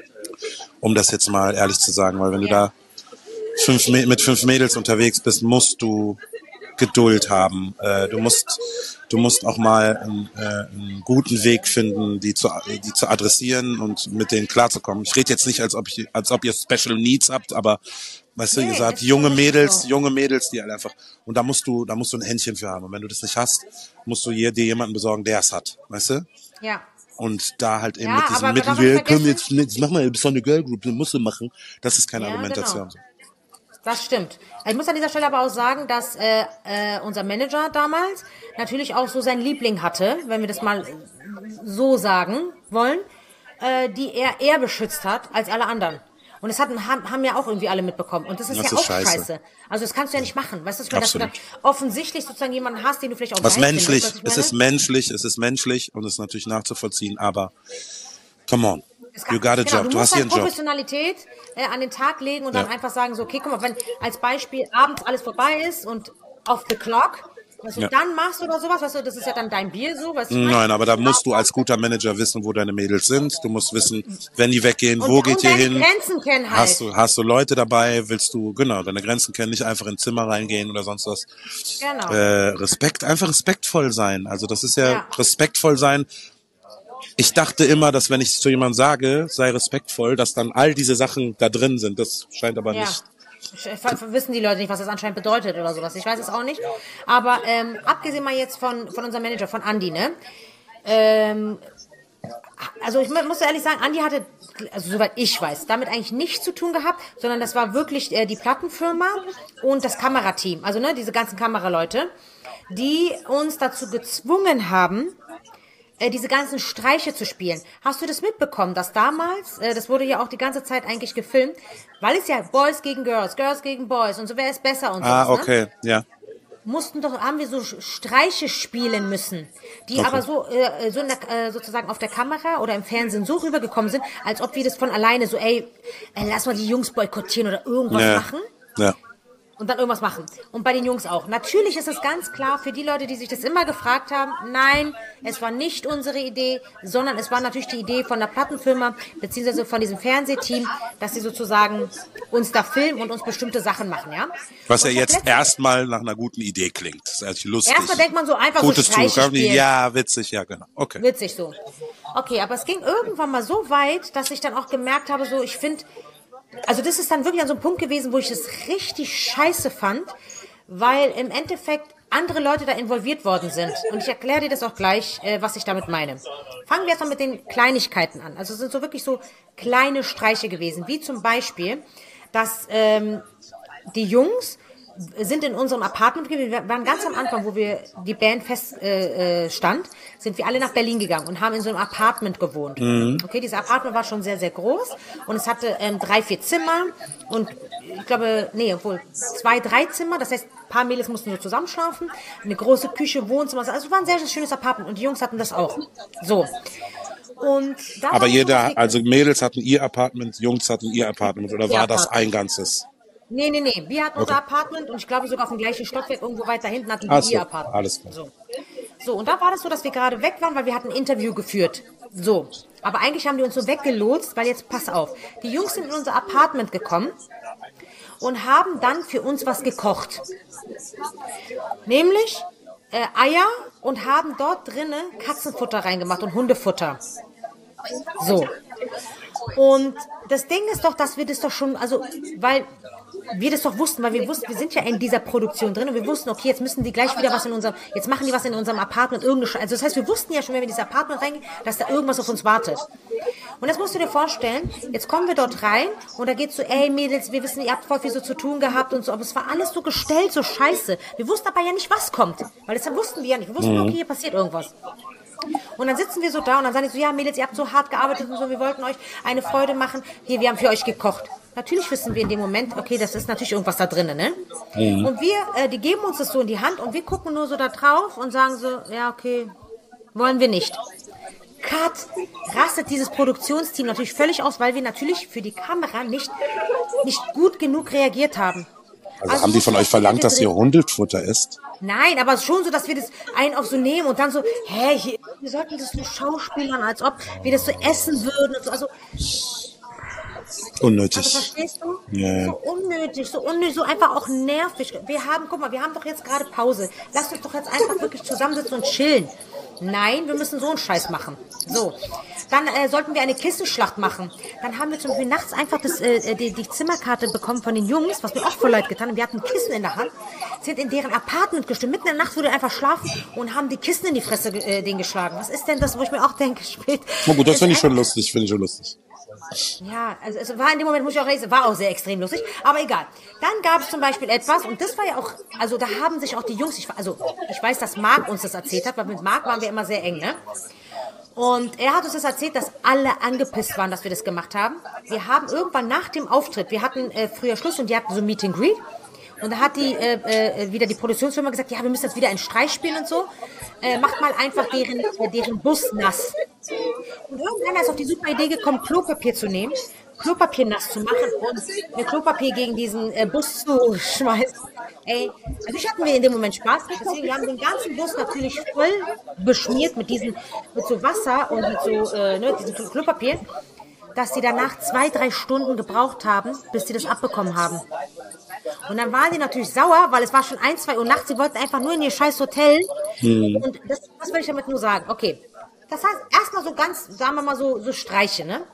[SPEAKER 3] Um das jetzt mal ehrlich zu sagen, weil wenn du da fünf, mit fünf Mädels unterwegs bist, musst du Geduld haben. Äh, du musst, du musst auch mal einen, äh, einen guten Weg finden, die zu, die zu adressieren und mit denen klarzukommen. Ich rede jetzt nicht, als ob ich, als ob ihr Special Needs habt, aber weißt du,
[SPEAKER 2] Nee,
[SPEAKER 3] ihr seid
[SPEAKER 2] ist
[SPEAKER 3] junge
[SPEAKER 2] schon
[SPEAKER 3] Mädels,
[SPEAKER 2] so.
[SPEAKER 3] junge Mädels, die halt einfach, und da musst du, da musst du ein Händchen für haben. Und wenn du das nicht hast, musst du hier dir jemanden besorgen, der es hat, weißt du?
[SPEAKER 2] Ja.
[SPEAKER 3] Und da halt eben
[SPEAKER 2] Ja,
[SPEAKER 3] mit diesem
[SPEAKER 2] aber wir darf
[SPEAKER 3] Mittelweg,
[SPEAKER 2] nicht
[SPEAKER 3] komm
[SPEAKER 2] vergessen-
[SPEAKER 3] jetzt, jetzt mach mal, du bist doch eine Girl Group, du musst du machen. Das ist keine
[SPEAKER 2] Ja,
[SPEAKER 3] Argumentation.
[SPEAKER 2] genau. Das stimmt. Ich muss an dieser Stelle aber auch sagen, dass äh, äh, unser Manager damals natürlich auch so seinen Liebling hatte, wenn wir das mal so sagen wollen, äh, die er eher beschützt hat als alle anderen. Und das hatten, haben, haben ja auch irgendwie alle mitbekommen. Und das ist
[SPEAKER 3] Das
[SPEAKER 2] ja
[SPEAKER 3] ist
[SPEAKER 2] auch scheiße.
[SPEAKER 3] scheiße.
[SPEAKER 2] Also das kannst du ja nicht machen. Weißt du, dass du da
[SPEAKER 3] Absolut.
[SPEAKER 2] offensichtlich sozusagen jemanden hast, den du vielleicht auch
[SPEAKER 3] Was
[SPEAKER 2] geil findest,
[SPEAKER 3] menschlich,
[SPEAKER 2] was ich
[SPEAKER 3] es
[SPEAKER 2] meine?
[SPEAKER 3] ist menschlich, es ist menschlich und es ist natürlich nachzuvollziehen, aber come on,
[SPEAKER 2] Es kann-
[SPEAKER 3] you got a
[SPEAKER 2] genau,
[SPEAKER 3] job,
[SPEAKER 2] du
[SPEAKER 3] du
[SPEAKER 2] musst
[SPEAKER 3] hast hier
[SPEAKER 2] halt
[SPEAKER 3] einen Job.
[SPEAKER 2] Professionalität äh, an den Tag legen und dann
[SPEAKER 3] Ja.
[SPEAKER 2] einfach sagen, so, okay, guck mal, wenn als Beispiel abends alles vorbei ist und auf the clock, was du
[SPEAKER 3] Ja.
[SPEAKER 2] dann machst oder sowas, weißt du, das ist ja dann dein Bier so, weißt du, ich meine?
[SPEAKER 3] Nein, aber da musst du als guter Manager wissen, wo deine Mädels sind. Du musst wissen, wenn die weggehen,
[SPEAKER 2] und,
[SPEAKER 3] wo
[SPEAKER 2] und
[SPEAKER 3] geht ihr
[SPEAKER 2] deine
[SPEAKER 3] hin?
[SPEAKER 2] Grenzen kennen halt.
[SPEAKER 3] Hast du, hast du Leute dabei? Willst du, genau, deine Grenzen kennen, nicht einfach in ein Zimmer reingehen oder sonst was.
[SPEAKER 2] Genau.
[SPEAKER 3] Äh, Respekt, einfach respektvoll sein. Also das ist ja,
[SPEAKER 2] Ja.
[SPEAKER 3] respektvoll sein. Ich dachte immer, dass wenn ich zu jemandem sage, sei respektvoll, dass dann all diese Sachen da drin sind. Das scheint aber
[SPEAKER 2] Ja.
[SPEAKER 3] nicht.
[SPEAKER 2] F- Wissen die Leute nicht, was das anscheinend bedeutet oder sowas. Ich weiß es auch nicht. Aber ähm, abgesehen mal jetzt von, von unserem Manager, von Andi, ne? Ähm, also ich mu- muss ehrlich sagen, Andi hatte, also soweit ich weiß, damit eigentlich nichts zu tun gehabt, sondern das war wirklich äh, die Plattenfirma und das Kamerateam. Also ne, diese ganzen Kameraleute, die uns dazu gezwungen haben, äh, diese ganzen Streiche zu spielen. Hast du das mitbekommen, dass damals, äh, das wurde ja auch die ganze Zeit eigentlich gefilmt, weil es ja Boys gegen Girls, Girls gegen Boys und so, wer ist besser und so.
[SPEAKER 3] Ah,
[SPEAKER 2] Ne?
[SPEAKER 3] okay, ja.
[SPEAKER 2] Mussten doch, haben wir so Streiche spielen müssen, die
[SPEAKER 3] Okay.
[SPEAKER 2] aber so, äh, so in der, äh, sozusagen auf der Kamera oder im Fernsehen so rübergekommen sind, als ob wir das von alleine so, ey, äh, lass mal die Jungs boykottieren oder irgendwas
[SPEAKER 3] Ja.
[SPEAKER 2] machen.
[SPEAKER 3] Ja.
[SPEAKER 2] Und dann irgendwas machen. Und bei den Jungs auch. Natürlich ist es ganz klar für die Leute, die sich das immer gefragt haben, nein, es war nicht unsere Idee, sondern es war natürlich die Idee von der Plattenfirma, beziehungsweise von diesem Fernsehteam, dass sie sozusagen uns da filmen und uns bestimmte Sachen machen, ja?
[SPEAKER 3] Was ja
[SPEAKER 2] Und ich hab
[SPEAKER 3] jetzt
[SPEAKER 2] letztens-
[SPEAKER 3] erstmal nach einer guten Idee klingt. Das ist eigentlich lustig.
[SPEAKER 2] Erstmal denkt man so einfach
[SPEAKER 3] Gutes
[SPEAKER 2] so Streiche
[SPEAKER 3] Zug.
[SPEAKER 2] spielen.
[SPEAKER 3] Ja, witzig, ja, genau. Okay.
[SPEAKER 2] Witzig so. Okay, aber es ging irgendwann mal so weit, dass ich dann auch gemerkt habe, so, ich finde, also das ist dann wirklich an so einem Punkt gewesen, wo ich es richtig scheiße fand, weil im Endeffekt andere Leute da involviert worden sind. Und ich erkläre dir das auch gleich, äh, was ich damit meine. Fangen wir erstmal mit den Kleinigkeiten an. Also es sind so wirklich so kleine Streiche gewesen, wie zum Beispiel, dass ähm, die Jungs sind in unserem Apartment, wir waren ganz am Anfang, wo wir die Band fest äh, stand, sind wir alle nach Berlin gegangen und haben in so einem Apartment gewohnt. Mhm. Okay, dieses Apartment war schon sehr, sehr groß und es hatte ähm, drei, vier Zimmer und ich glaube, nee, obwohl zwei, drei Zimmer, das heißt, ein paar Mädels mussten so zusammenschlafen, eine große Küche, Wohnzimmer, also es war ein sehr, sehr schönes Apartment und die Jungs hatten das auch. So. Und da
[SPEAKER 3] aber jeder, so, also Mädels hatten ihr Apartment, Jungs hatten ihr Apartment oder war das ein ganzes?
[SPEAKER 2] Nee, nee, nee. Wir hatten unser okay. Apartment und ich glaube sogar auf dem gleichen Stockwerk, irgendwo weiter hinten hatten
[SPEAKER 3] wir
[SPEAKER 2] so, ihr Apartment.
[SPEAKER 3] Alles klar.
[SPEAKER 2] So. so, und da war das so, dass wir gerade weg waren, weil wir hatten ein Interview geführt. So, aber eigentlich haben die uns so weggelotst, weil jetzt, pass auf, die Jungs sind in unser Apartment gekommen und haben dann für uns was gekocht. Nämlich äh, Eier und haben dort drinnen Katzenfutter reingemacht und Hundefutter. So. Und das Ding ist doch, dass wir das doch schon, also, weil wir das doch wussten, weil wir wussten, wir sind ja in dieser Produktion drin und wir wussten, okay, jetzt müssen die gleich wieder was in unserem, jetzt machen die was in unserem Apartment, irgendeine Scheiße. Also das heißt, wir wussten ja schon, wenn wir in dieses Apartment reingehen, dass da irgendwas auf uns wartet. Und das musst du dir vorstellen, jetzt kommen wir dort rein und da geht's so, ey Mädels, wir wissen, ihr habt voll viel so zu tun gehabt und so, aber es war alles so gestellt, so scheiße. Wir wussten aber ja nicht, was kommt, weil das wussten wir ja nicht. Wir wussten, okay, hier passiert irgendwas. Und dann sitzen wir so da und dann sagen die so, ja Mädels, ihr habt so hart gearbeitet und so, wir wollten euch eine Freude machen. Hier, wir haben für euch gekocht. Natürlich wissen wir in dem Moment, okay, das ist natürlich irgendwas da drinnen, ne? Mhm. Und wir, äh, die geben uns das so in die Hand und wir gucken nur so da drauf und sagen so, ja, okay, wollen wir nicht. Cut, rastet dieses Produktionsteam natürlich völlig aus, weil wir natürlich für die Kamera nicht, nicht gut genug reagiert haben.
[SPEAKER 3] Also, also haben die von euch verlangt, dass ihr Hundefutter isst?
[SPEAKER 2] Nein, aber schon so, dass wir das einen auf so nehmen und dann so, hä, hier, wir sollten das so schauspielern, als ob wir das so essen würden und so, also.
[SPEAKER 3] Unnötig.
[SPEAKER 2] Also, verstehst du?
[SPEAKER 3] Ja.
[SPEAKER 2] So unnötig, so unnötig, so einfach auch nervig. Wir haben, guck mal, wir haben doch jetzt gerade Pause. Lasst uns doch jetzt einfach wirklich zusammensitzen und chillen. Nein, wir müssen so einen Scheiß machen. So. Dann äh, sollten wir eine Kissenschlacht machen. Dann haben wir zum Beispiel nachts einfach das, äh, die, die Zimmerkarte bekommen von den Jungs, was mir auch voll leid getan hat. Wir hatten Kissen in der Hand, sind in deren Apartment gestimmt. Mitten in der Nacht wurde einfach schlafen und haben die Kissen in die Fresse äh, denen geschlagen. Was ist denn das, wo ich mir auch denke, spät.
[SPEAKER 3] Oh gut, das finde ich schon lustig, finde ich schon lustig.
[SPEAKER 2] Ja, also es war in dem Moment, muss ich auch sagen, war auch sehr extrem lustig, aber egal. Dann gab es zum Beispiel etwas, und das war ja auch, also da haben sich auch die Jungs, ich, also ich weiß, dass Marc uns das erzählt hat, weil mit Marc waren wir immer sehr eng, ne? Und er hat uns das erzählt, dass alle angepisst waren, dass wir das gemacht haben. Wir haben irgendwann nach dem Auftritt, wir hatten äh, früher Schluss und die hatten so ein Meet and Greet. Und da hat die äh, äh, wieder die Produktionsfirma gesagt, ja, wir müssen jetzt wieder einen Streich spielen und so. Äh, macht mal einfach deren, äh, deren Bus nass. Und irgendwann ist auf die super Idee gekommen, Klopapier zu nehmen, Klopapier nass zu machen und eine Klopapier gegen diesen äh, Bus zu schmeißen. Ey, natürlich hatten wir in dem Moment Spaß. Deswegen wir haben den ganzen Bus natürlich voll beschmiert mit diesen, mit so Wasser und mit so, äh, ne, diesem Klopapier, dass die danach zwei, drei Stunden gebraucht haben, bis sie das abbekommen haben. Und dann waren die natürlich sauer, weil es war schon ein, zwei Uhr nachts. Sie wollten einfach nur in ihr scheiß Hotel. Mhm. Und das, was will ich damit nur sagen? Okay, das heißt erstmal so ganz, sagen wir mal so, so Streiche, ne?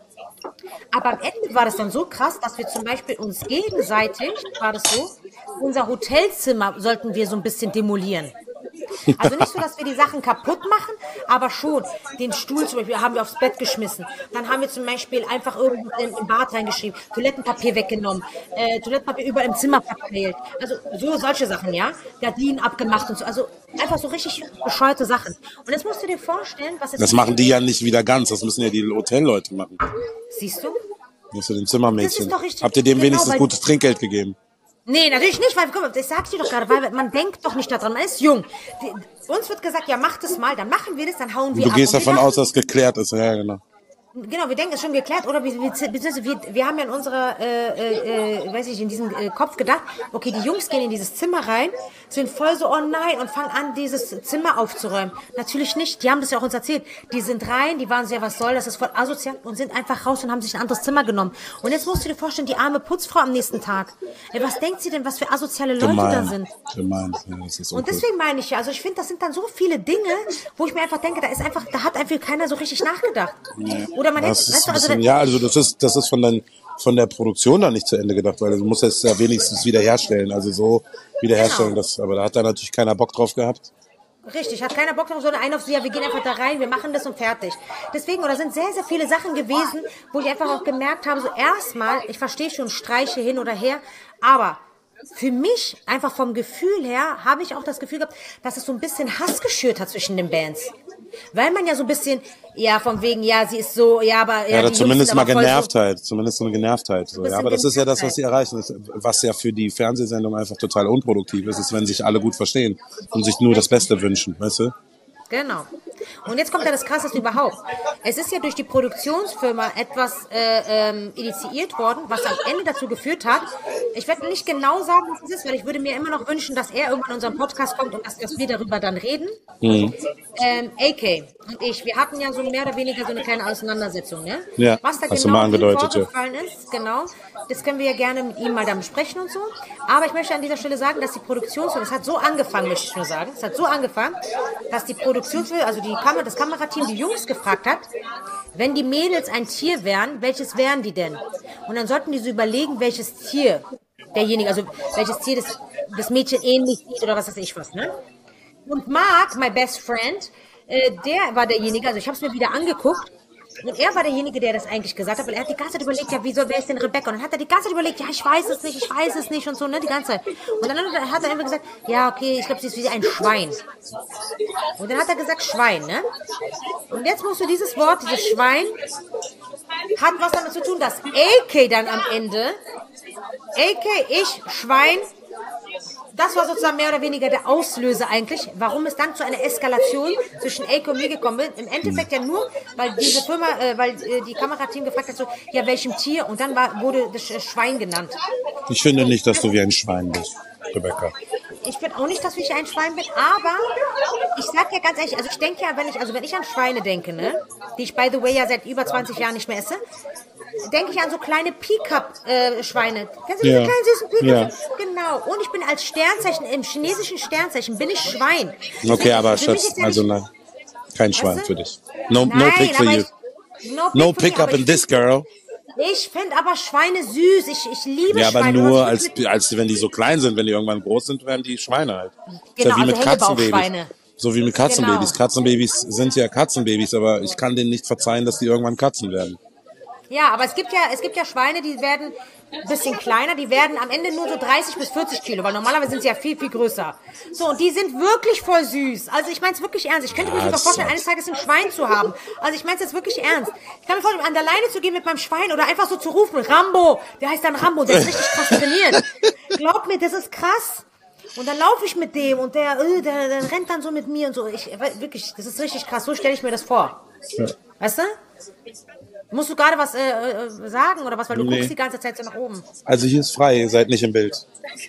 [SPEAKER 2] Aber am Ende war das dann so krass, dass wir zum Beispiel uns gegenseitig, war das so, unser Hotelzimmer sollten wir so ein bisschen demolieren. Also nicht so, dass wir die Sachen kaputt machen, aber schon den Stuhl zum Beispiel haben wir aufs Bett geschmissen. Dann haben wir zum Beispiel einfach irgendwo im, im Bad reingeschrieben, Toilettenpapier weggenommen, äh, Toilettenpapier überall im Zimmer verteilt. Also so solche Sachen, ja. Gardinen abgemacht und so. Also einfach so richtig bescheuerte Sachen. Und jetzt musst du dir vorstellen, was jetzt...
[SPEAKER 3] Das machen die ja nicht wieder ganz, das müssen ja die Hotelleute machen.
[SPEAKER 2] Siehst du?
[SPEAKER 3] Nicht für den Zimmermädchen.
[SPEAKER 2] Das ist doch richtig.
[SPEAKER 3] Habt ihr dem
[SPEAKER 2] Genau,
[SPEAKER 3] wenigstens gutes Trinkgeld gegeben?
[SPEAKER 2] Nee, natürlich nicht, weil, guck mal, das sagst du doch gerade, weil man denkt doch nicht daran, man ist jung. Die, uns wird gesagt, ja, mach das mal, dann machen wir das, dann hauen wir
[SPEAKER 3] du
[SPEAKER 2] ab.
[SPEAKER 3] Du gehst davon
[SPEAKER 2] machen,
[SPEAKER 3] aus, dass es geklärt ist, ja, genau.
[SPEAKER 2] Genau, wir denken, es ist schon geklärt, oder wir, wir, wir haben ja in unserer, äh, äh, weiß ich, in diesem äh, Kopf gedacht, okay, die Jungs gehen in dieses Zimmer rein, sind voll so, oh nein, und fangen an, dieses Zimmer aufzuräumen. Natürlich nicht, die haben das ja auch uns erzählt. Die sind rein, die waren so, ja, was soll das, das ist voll asozial, und sind einfach raus und haben sich ein anderes Zimmer genommen. Und jetzt musst du dir vorstellen, die arme Putzfrau am nächsten Tag. Ey, was denkt sie denn, was für asoziale Leute
[SPEAKER 3] gemein,
[SPEAKER 2] da sind?
[SPEAKER 3] Gemein, ja, das ist
[SPEAKER 2] und deswegen meine ich ja, also ich finde, das sind dann so viele Dinge, wo ich mir einfach denke, da ist einfach, da hat einfach keiner so richtig nachgedacht.
[SPEAKER 3] Nee,
[SPEAKER 2] oder man
[SPEAKER 3] das
[SPEAKER 2] hätte,
[SPEAKER 3] ist
[SPEAKER 2] weißt du, also
[SPEAKER 3] bisschen, ja, also das ist, das ist von, den, von der Produktion dann nicht zu Ende gedacht, weil du musst es ja wenigstens wiederherstellen, also so wiederherstellen, genau. Das, aber da hat da natürlich keiner Bock drauf gehabt.
[SPEAKER 2] Richtig, hat keiner Bock drauf, sondern einer auf so, ja, wir gehen einfach da rein, wir machen das und fertig. Deswegen, oder sind sehr, sehr viele Sachen gewesen, wo ich einfach auch gemerkt habe, so erstmal, ich verstehe schon Streiche hin oder her, aber für mich, einfach vom Gefühl her, habe ich auch das Gefühl gehabt, dass es so ein bisschen Hass geschürt hat zwischen den Bands. Weil man ja so ein bisschen, ja, von wegen, ja, sie ist so, ja, aber... Ja,
[SPEAKER 3] Ja, oder
[SPEAKER 2] die
[SPEAKER 3] zumindest
[SPEAKER 2] Jungs
[SPEAKER 3] mal
[SPEAKER 2] sind aber voll
[SPEAKER 3] Genervtheit, zumindest so eine Genervtheit. So.
[SPEAKER 2] bisschen
[SPEAKER 3] Ja, aber das ist ja das, was
[SPEAKER 2] Genervtheit.
[SPEAKER 3] sie erreichen, was ja für die Fernsehsendung einfach total unproduktiv ist, ist, wenn sich alle gut verstehen und sich nur das Beste wünschen, weißt du?
[SPEAKER 2] Genau. Und jetzt kommt ja das Krasseste überhaupt. Es ist ja durch die Produktionsfirma etwas äh, ähm, initiiert worden, was am Ende dazu geführt hat, ich werde nicht genau sagen, was es ist, weil ich würde mir immer noch wünschen, dass er irgendwann in unseren Podcast kommt und dass, dass wir darüber dann reden.
[SPEAKER 3] Mhm.
[SPEAKER 2] Ähm, A K und ich, wir hatten ja so mehr oder weniger so eine kleine Auseinandersetzung, ne?
[SPEAKER 3] Ja,
[SPEAKER 2] was da
[SPEAKER 3] hast du
[SPEAKER 2] genau
[SPEAKER 3] mal angedeutet, ja.
[SPEAKER 2] vorgefallen ist, genau, das können wir ja gerne mit ihm mal dann besprechen und so. Aber ich möchte an dieser Stelle sagen, dass die Produktionsfirma, es hat so angefangen, möchte ich nur sagen, es hat so angefangen, dass die Produktionsfirma, also die Kamera, das Kamerateam die Jungs gefragt hat, wenn die Mädels ein Tier wären, welches wären die denn? Und dann sollten die so überlegen, welches Tier derjenige, also welches Tier das, das Mädchen ähnlich sieht oder was weiß ich was, ne? Und Mark, my best friend, äh, der war derjenige, also ich habe es mir wieder angeguckt, und er war derjenige, der das eigentlich gesagt hat, weil er hat die ganze Zeit überlegt, ja, wieso, wer ist denn Rebecca? Und dann hat er die ganze Zeit überlegt, ja, ich weiß es nicht, ich weiß es nicht und so, ne, die ganze Zeit. Und dann hat er immer gesagt, ja, okay, ich glaube, sie ist wie ein Schwein. Und dann hat er gesagt, Schwein, ne? Und jetzt musst du dieses Wort, dieses Schwein, hat was damit zu tun, dass A K dann am Ende, A K, ich, Schwein, das war sozusagen mehr oder weniger der Auslöser eigentlich, warum es dann zu einer Eskalation zwischen A K und mir gekommen ist. Im Endeffekt ja nur, weil diese Firma, äh, weil äh, die Kamerateam gefragt hat, so, ja, welchem Tier? Und dann war, wurde das Schwein genannt.
[SPEAKER 3] Ich finde nicht, dass du wie ein Schwein bist, Rebecca.
[SPEAKER 2] Ich bin auch nicht, dass ich ein Schwein bin, aber ich sag ja ganz ehrlich, also ich denke ja, wenn ich, also wenn ich an Schweine denke, ne, die ich by the way ja seit über zwanzig Jahren nicht mehr esse, denke ich an so kleine Pickup-Schweine. Kennst du diese
[SPEAKER 3] Ja.
[SPEAKER 2] kleinen süßen Pickup?
[SPEAKER 3] Ja.
[SPEAKER 2] Genau. Und ich bin als Sternzeichen, im chinesischen Sternzeichen bin ich Schwein.
[SPEAKER 3] Okay, aber
[SPEAKER 2] Für mich
[SPEAKER 3] Schatz,
[SPEAKER 2] ist ja
[SPEAKER 3] also
[SPEAKER 2] nicht-
[SPEAKER 3] nein, kein Schwein
[SPEAKER 2] Weißt du?
[SPEAKER 3] für dich. No, no
[SPEAKER 2] Nein,
[SPEAKER 3] pick for
[SPEAKER 2] aber
[SPEAKER 3] you.
[SPEAKER 2] ich, no pick,
[SPEAKER 3] No
[SPEAKER 2] for me,
[SPEAKER 3] pick up
[SPEAKER 2] aber
[SPEAKER 3] in
[SPEAKER 2] ich,
[SPEAKER 3] this girl.
[SPEAKER 2] Ich finde aber Schweine süß. Ich, ich liebe
[SPEAKER 3] Ja, aber
[SPEAKER 2] Schweine.
[SPEAKER 3] nur
[SPEAKER 2] Was
[SPEAKER 3] als,
[SPEAKER 2] ist mit-
[SPEAKER 3] als wenn die so klein sind, wenn die irgendwann groß sind, werden die Schweine halt. Ist
[SPEAKER 2] Genau,
[SPEAKER 3] ja wie
[SPEAKER 2] also
[SPEAKER 3] mit Katzenbabys.
[SPEAKER 2] Hängebauchschweine.
[SPEAKER 3] So wie mit Katzenbabys.
[SPEAKER 2] Genau.
[SPEAKER 3] Katzenbabys sind ja Katzenbabys, aber ich kann denen nicht verzeihen, dass die irgendwann Katzen werden.
[SPEAKER 2] Ja, aber es gibt ja, es gibt ja Schweine, die werden ein bisschen kleiner, die werden am Ende nur so dreißig bis vierzig Kilo, weil normalerweise sind sie ja viel, viel größer. So, und die sind wirklich voll süß. Also ich meine es wirklich ernst. Ich könnte mir
[SPEAKER 3] Ja,
[SPEAKER 2] sogar
[SPEAKER 3] das
[SPEAKER 2] vorstellen,
[SPEAKER 3] ist-
[SPEAKER 2] eines Tages ein Schwein zu haben. Also ich meine es jetzt wirklich ernst. Ich kann mir vorstellen, an der Leine zu gehen mit meinem Schwein oder einfach so zu rufen, Rambo, der heißt dann Rambo, der ist richtig krass trainiert. Glaub mir, das ist krass. Und dann laufe ich mit dem und der, äh, der, der rennt dann so mit mir und so. Ich, wirklich, das ist richtig krass. So stelle ich mir das vor.
[SPEAKER 3] Ja.
[SPEAKER 2] Weißt du? Musst du gerade was äh, äh, sagen oder was? Weil du
[SPEAKER 3] Nee.
[SPEAKER 2] guckst die ganze Zeit so nach oben.
[SPEAKER 3] Also hier ist frei, ihr seid nicht im Bild.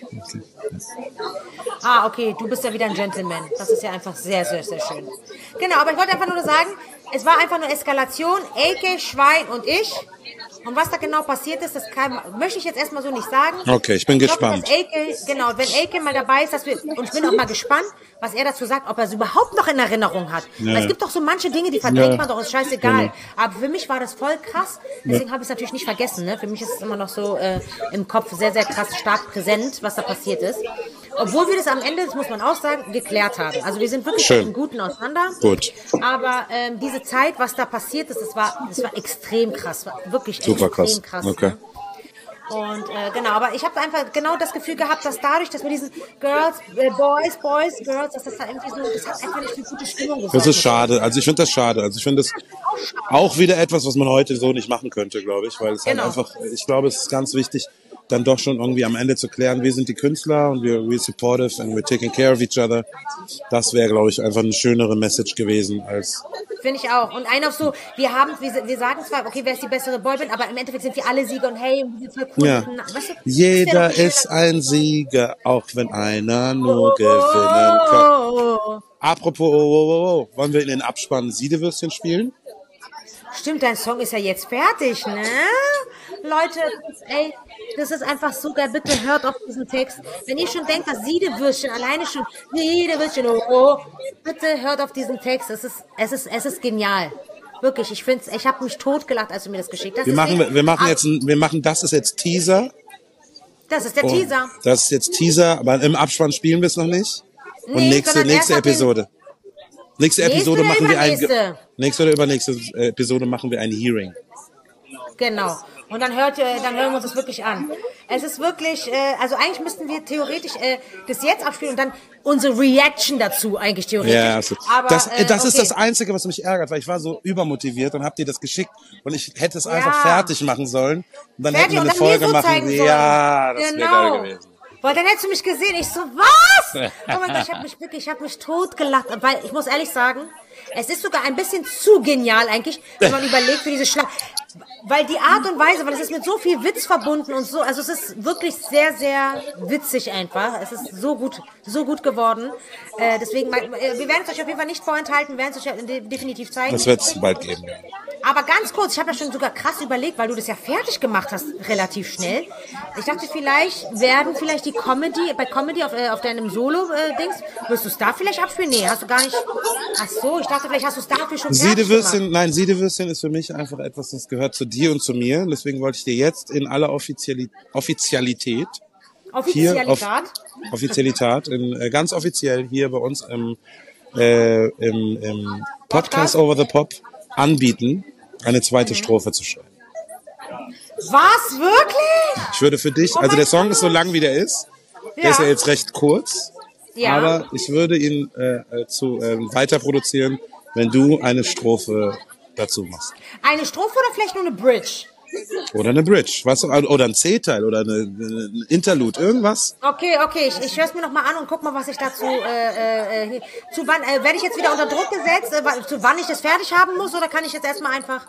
[SPEAKER 2] Ah, okay, du bist ja wieder ein Gentleman. Das ist ja einfach sehr, sehr, sehr schön. Genau, aber ich wollte einfach nur sagen, es war einfach nur Eskalation. A K, Schwein und ich. Und was da genau passiert ist, das kann, möchte ich jetzt erstmal so nicht sagen.
[SPEAKER 3] Okay, ich bin
[SPEAKER 2] Ich glaube,
[SPEAKER 3] gespannt.
[SPEAKER 2] dass A K, genau, wenn A K mal dabei ist, dass wir, und ich bin auch mal gespannt, was er dazu sagt, ob er es überhaupt noch in Erinnerung hat.
[SPEAKER 3] Ja.
[SPEAKER 2] Weil es gibt doch so manche Dinge, die verdrängt
[SPEAKER 3] Ja.
[SPEAKER 2] man doch, ist scheißegal.
[SPEAKER 3] Genau.
[SPEAKER 2] Aber für mich war das voll krass. Deswegen habe ich es natürlich nicht vergessen. Ne? Für mich ist es immer noch so äh, im Kopf sehr, sehr krass stark präsent, was da passiert ist. Obwohl wir das am Ende, das muss man auch sagen, geklärt haben. Also wir sind wirklich
[SPEAKER 3] Schön.
[SPEAKER 2] im Guten auseinander.
[SPEAKER 3] Gut.
[SPEAKER 2] Aber ähm, diese Zeit, was da passiert ist, das war, das war extrem krass. War wirklich
[SPEAKER 3] Super
[SPEAKER 2] extrem
[SPEAKER 3] krass.
[SPEAKER 2] krass.
[SPEAKER 3] Okay.
[SPEAKER 2] Ne? Und äh, genau, aber ich habe einfach genau das Gefühl gehabt, dass dadurch, dass wir diesen Girls, äh, Boys, Boys, Girls, dass das da irgendwie so, das hat einfach nicht für gute Stimmung gesorgt.
[SPEAKER 3] Das ist schade. Also ich finde das schade. Also ich finde das auch wieder etwas, was man heute so nicht machen könnte, glaube ich, weil es
[SPEAKER 2] Genau.
[SPEAKER 3] halt einfach, ich glaube, es ist ganz wichtig, dann doch schon irgendwie am Ende zu klären, wir sind die Künstler und wir we're supportive and we're taking care of each other. Das wäre, glaube ich, einfach eine schönere Message gewesen als
[SPEAKER 2] Finde ich auch. Und einer auf so, wir haben, wir, wir sagen zwar, okay, wer ist die bessere Boyband, aber im Endeffekt sind wir alle Sieger und hey, wir sind voll cool.
[SPEAKER 3] ja.
[SPEAKER 2] miteinander. Weißt du, das
[SPEAKER 3] Jeder
[SPEAKER 2] wär doch viel
[SPEAKER 3] ist ein Sieger, auch wenn einer nur gewinnen kann.
[SPEAKER 2] Oh.
[SPEAKER 3] Apropos, oh, oh, oh, oh. Wollen wir in den Abspann Siedewürstchen spielen?
[SPEAKER 2] Stimmt, dein Song ist ja jetzt fertig, ne? Leute, das ist, ey, das ist einfach so geil. Bitte hört auf diesen Text. Wenn ihr schon denkt, dass Siedewürstchen alleine schon, Siedewürstchen, oh, oh, bitte hört auf diesen Text. Es ist, es ist, es ist genial. Wirklich, ich find's, ich habe mich totgelacht, als du mir das geschickt hast.
[SPEAKER 3] Wir machen,
[SPEAKER 2] Deswegen-
[SPEAKER 3] wir machen
[SPEAKER 2] Ah,
[SPEAKER 3] jetzt, ein, wir machen, das ist jetzt Teaser.
[SPEAKER 2] Das ist der
[SPEAKER 3] Und
[SPEAKER 2] Teaser.
[SPEAKER 3] Das ist jetzt Teaser, aber im Abspann spielen wir es noch nicht. Und
[SPEAKER 2] Nee,
[SPEAKER 3] nächste,
[SPEAKER 2] sondern
[SPEAKER 3] nächste
[SPEAKER 2] erst ab dem-
[SPEAKER 3] Episode. Nächste
[SPEAKER 2] Nächste
[SPEAKER 3] Episode
[SPEAKER 2] oder
[SPEAKER 3] machen wir ein,
[SPEAKER 2] übernächste?
[SPEAKER 3] nächste oder übernächste Episode machen wir ein Hearing.
[SPEAKER 2] Genau. Und dann hört ihr, dann hören wir uns das wirklich an. Es ist wirklich, äh, also eigentlich müssten wir theoretisch äh, das jetzt abspielen und dann unsere Reaction dazu eigentlich theoretisch.
[SPEAKER 3] Ja, also,
[SPEAKER 2] aber,
[SPEAKER 3] das,
[SPEAKER 2] äh,
[SPEAKER 3] das
[SPEAKER 2] okay.
[SPEAKER 3] ist das Einzige, was mich ärgert, weil ich war so übermotiviert und hab dir das geschickt und ich hätte es
[SPEAKER 2] Ja.
[SPEAKER 3] einfach fertig machen sollen und dann
[SPEAKER 2] Fertig
[SPEAKER 3] hätten wir
[SPEAKER 2] und
[SPEAKER 3] eine
[SPEAKER 2] dann mir
[SPEAKER 3] Folge
[SPEAKER 2] so
[SPEAKER 3] machen.
[SPEAKER 2] zeigen sollen.
[SPEAKER 3] Ja, das wäre
[SPEAKER 2] Genau.
[SPEAKER 3] geil gewesen.
[SPEAKER 2] Weil dann hättest du mich gesehen. Ich so, was? Oh mein Gott, ich habe mich wirklich, ich habe mich totgelacht. Weil ich muss ehrlich sagen, es ist sogar ein bisschen zu genial eigentlich, wenn man überlegt für diese Schlacht. Weil die Art und Weise, weil es ist mit so viel Witz verbunden und so, also es ist wirklich sehr, sehr witzig einfach. Es ist so gut, so gut geworden. Äh, deswegen, wir werden es euch auf jeden Fall nicht vorenthalten, werden es euch definitiv zeigen.
[SPEAKER 3] Das wird es bald geben.
[SPEAKER 2] Aber ganz kurz, ich habe ja schon sogar krass überlegt, weil du das ja fertig gemacht hast, relativ schnell. Ich dachte, vielleicht werden vielleicht die Comedy, bei Comedy auf, äh, auf deinem Solo-Dings, wirst du es da vielleicht abspielen? Nee, hast du gar nicht. Ach so, ich dachte, vielleicht hast du es dafür schon fertig
[SPEAKER 3] Siedewürstchen,
[SPEAKER 2] gemacht.
[SPEAKER 3] nein, Siedewürstchen ist für mich einfach etwas, das gehört zu dir und zu mir. Deswegen wollte ich dir jetzt in aller Offiziali- Offizialität hier auf
[SPEAKER 2] Offizialität?
[SPEAKER 3] Offizialität, in, äh, ganz offiziell hier bei uns im, äh, im, im Podcast Over the Pop anbieten, eine zweite Strophe zu schreiben.
[SPEAKER 2] Was? Wirklich?
[SPEAKER 3] Ich würde für dich,
[SPEAKER 2] Oh
[SPEAKER 3] also
[SPEAKER 2] mein
[SPEAKER 3] der Song ist so
[SPEAKER 2] Gott.
[SPEAKER 3] lang wie der ist, der
[SPEAKER 2] Ja.
[SPEAKER 3] ist ja jetzt recht kurz,
[SPEAKER 2] Ja.
[SPEAKER 3] aber ich würde ihn äh, äh, zu äh, weiter produzieren, wenn du eine Strophe dazu machst.
[SPEAKER 2] Eine Strophe oder vielleicht nur eine Bridge?
[SPEAKER 3] Oder eine Bridge, was, oder ein C-Teil oder eine, ein Interlude, irgendwas.
[SPEAKER 2] Okay, okay, ich, ich höre es mir noch mal an und guck mal, was ich dazu, äh, äh, hier- zu wann, äh, werde ich jetzt wieder unter Druck gesetzt, äh, wa- zu wann ich das fertig haben muss, oder kann ich jetzt erstmal einfach,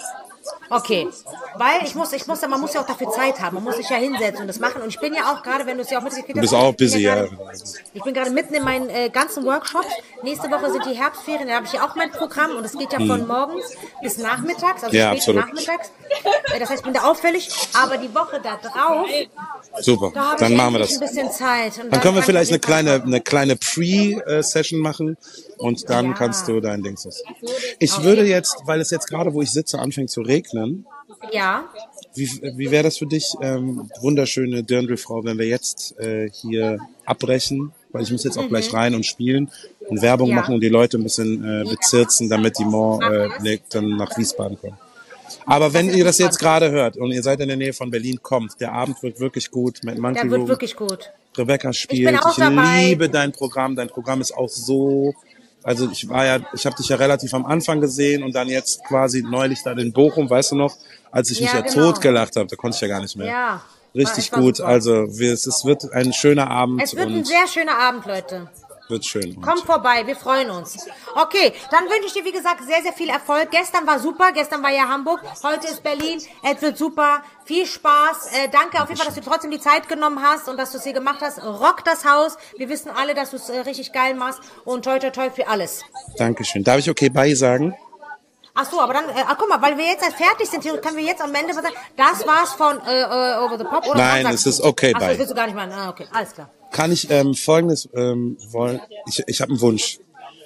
[SPEAKER 2] okay, weil ich muss, ich muss, man muss ja auch dafür Zeit haben, man muss sich ja hinsetzen und das machen und ich bin ja auch gerade, wenn du es ja auch mitgekriegt hast.
[SPEAKER 3] Du bist auch
[SPEAKER 2] ich bin
[SPEAKER 3] busy,
[SPEAKER 2] ja.
[SPEAKER 3] ja.
[SPEAKER 2] Gerade, ich bin gerade mitten in meinen äh, ganzen Workshops, nächste Woche sind die Herbstferien, da habe ich ja auch mein Programm und es geht ja von morgens bis nachmittags, also
[SPEAKER 3] Ja,
[SPEAKER 2] spät
[SPEAKER 3] absolut.
[SPEAKER 2] nachmittags, äh, das heißt, ich bin da auffällig, aber die Woche da drauf,
[SPEAKER 3] Super,
[SPEAKER 2] da habe
[SPEAKER 3] dann
[SPEAKER 2] ich
[SPEAKER 3] machen wir
[SPEAKER 2] endlich
[SPEAKER 3] das.
[SPEAKER 2] ein bisschen Zeit. Und
[SPEAKER 3] Dann können wir
[SPEAKER 2] kann
[SPEAKER 3] vielleicht
[SPEAKER 2] ich
[SPEAKER 3] eine
[SPEAKER 2] auf jeden
[SPEAKER 3] kleine,
[SPEAKER 2] Fall
[SPEAKER 3] eine kleine Pre-Session machen und dann
[SPEAKER 2] Ja.
[SPEAKER 3] kannst du dein Dings. Ich würde jetzt, weil es jetzt gerade, wo ich sitze, anfängt zu regnen,
[SPEAKER 2] kommen. Ja.
[SPEAKER 3] wie, wie wäre das für dich, ähm, wunderschöne Dirndl-Frau, wenn wir jetzt äh, hier abbrechen, weil ich muss jetzt auch gleich rein und spielen und Werbung
[SPEAKER 2] Ja.
[SPEAKER 3] machen und die Leute ein bisschen äh, bezirzen, damit die morgen äh, dann nach Wiesbaden kommen. Aber wenn ihr das jetzt gerade hört und ihr seid in der Nähe von Berlin, kommt, der Abend wird wirklich gut mit Monkey
[SPEAKER 2] Der wird
[SPEAKER 3] Room.
[SPEAKER 2] wirklich gut.
[SPEAKER 3] Rebecca spielt.
[SPEAKER 2] bin auch
[SPEAKER 3] Ich
[SPEAKER 2] dabei.
[SPEAKER 3] liebe dein Programm. Dein Programm ist auch so. Also ich war ja, ich habe dich ja relativ am Anfang gesehen und dann jetzt quasi neulich da in Bochum, weißt du noch, als ich mich
[SPEAKER 2] Ja,
[SPEAKER 3] ja
[SPEAKER 2] genau.
[SPEAKER 3] totgelacht habe, da konnte ich ja gar nicht mehr.
[SPEAKER 2] Ja.
[SPEAKER 3] Richtig
[SPEAKER 2] War- es war
[SPEAKER 3] gut.
[SPEAKER 2] super.
[SPEAKER 3] Also wir, es, es wird ein schöner Abend
[SPEAKER 2] Es wird ein
[SPEAKER 3] und
[SPEAKER 2] sehr schöner Abend, Leute.
[SPEAKER 3] wird schön. Und
[SPEAKER 2] Kommt vorbei, wir freuen uns. Okay, dann wünsche ich dir, wie gesagt, sehr, sehr viel Erfolg. Gestern war super, gestern war ja Hamburg, heute ist Berlin. Es wird super, viel Spaß. Äh, danke auf jeden Fall, dass du trotzdem die Zeit genommen hast und dass du es hier gemacht hast. Rock das Haus. Wir wissen alle, dass du es äh, richtig geil machst und toi, toi, toi für alles.
[SPEAKER 3] Dankeschön. Darf ich okay bye sagen?
[SPEAKER 2] Ach so, aber dann, äh, ach, guck mal, weil wir jetzt fertig sind, können wir jetzt am Ende was sagen. Das war's von äh, äh, Over the Pop, oder?
[SPEAKER 3] Nein,
[SPEAKER 2] was
[SPEAKER 3] es
[SPEAKER 2] sagst
[SPEAKER 3] ist
[SPEAKER 2] du?
[SPEAKER 3] okay,
[SPEAKER 2] Ach so,
[SPEAKER 3] bye.
[SPEAKER 2] das willst du gar nicht machen. Ah, okay, alles klar.
[SPEAKER 3] Kann ich ähm, Folgendes ähm, wollen? Ich, ich habe einen Wunsch.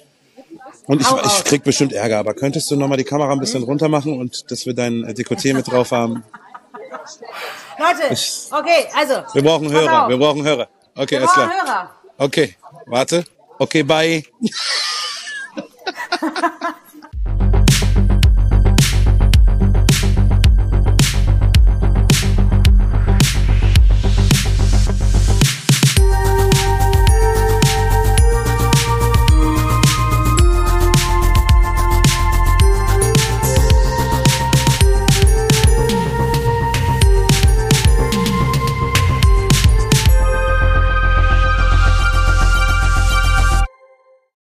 [SPEAKER 3] Und ich,
[SPEAKER 2] Hau raus.
[SPEAKER 3] ich krieg bestimmt Ärger, aber könntest du nochmal die Kamera ein bisschen runter machen und dass wir dein äh, Dekolleté mit drauf haben?
[SPEAKER 2] Leute,
[SPEAKER 3] Ich-
[SPEAKER 2] okay, also.
[SPEAKER 3] Wir brauchen
[SPEAKER 2] pass
[SPEAKER 3] Hörer,
[SPEAKER 2] auf.
[SPEAKER 3] wir brauchen Hörer. Okay,
[SPEAKER 2] Wir
[SPEAKER 3] alles
[SPEAKER 2] brauchen
[SPEAKER 3] klar.
[SPEAKER 2] Hörer.
[SPEAKER 3] Okay, warte. Okay, bye.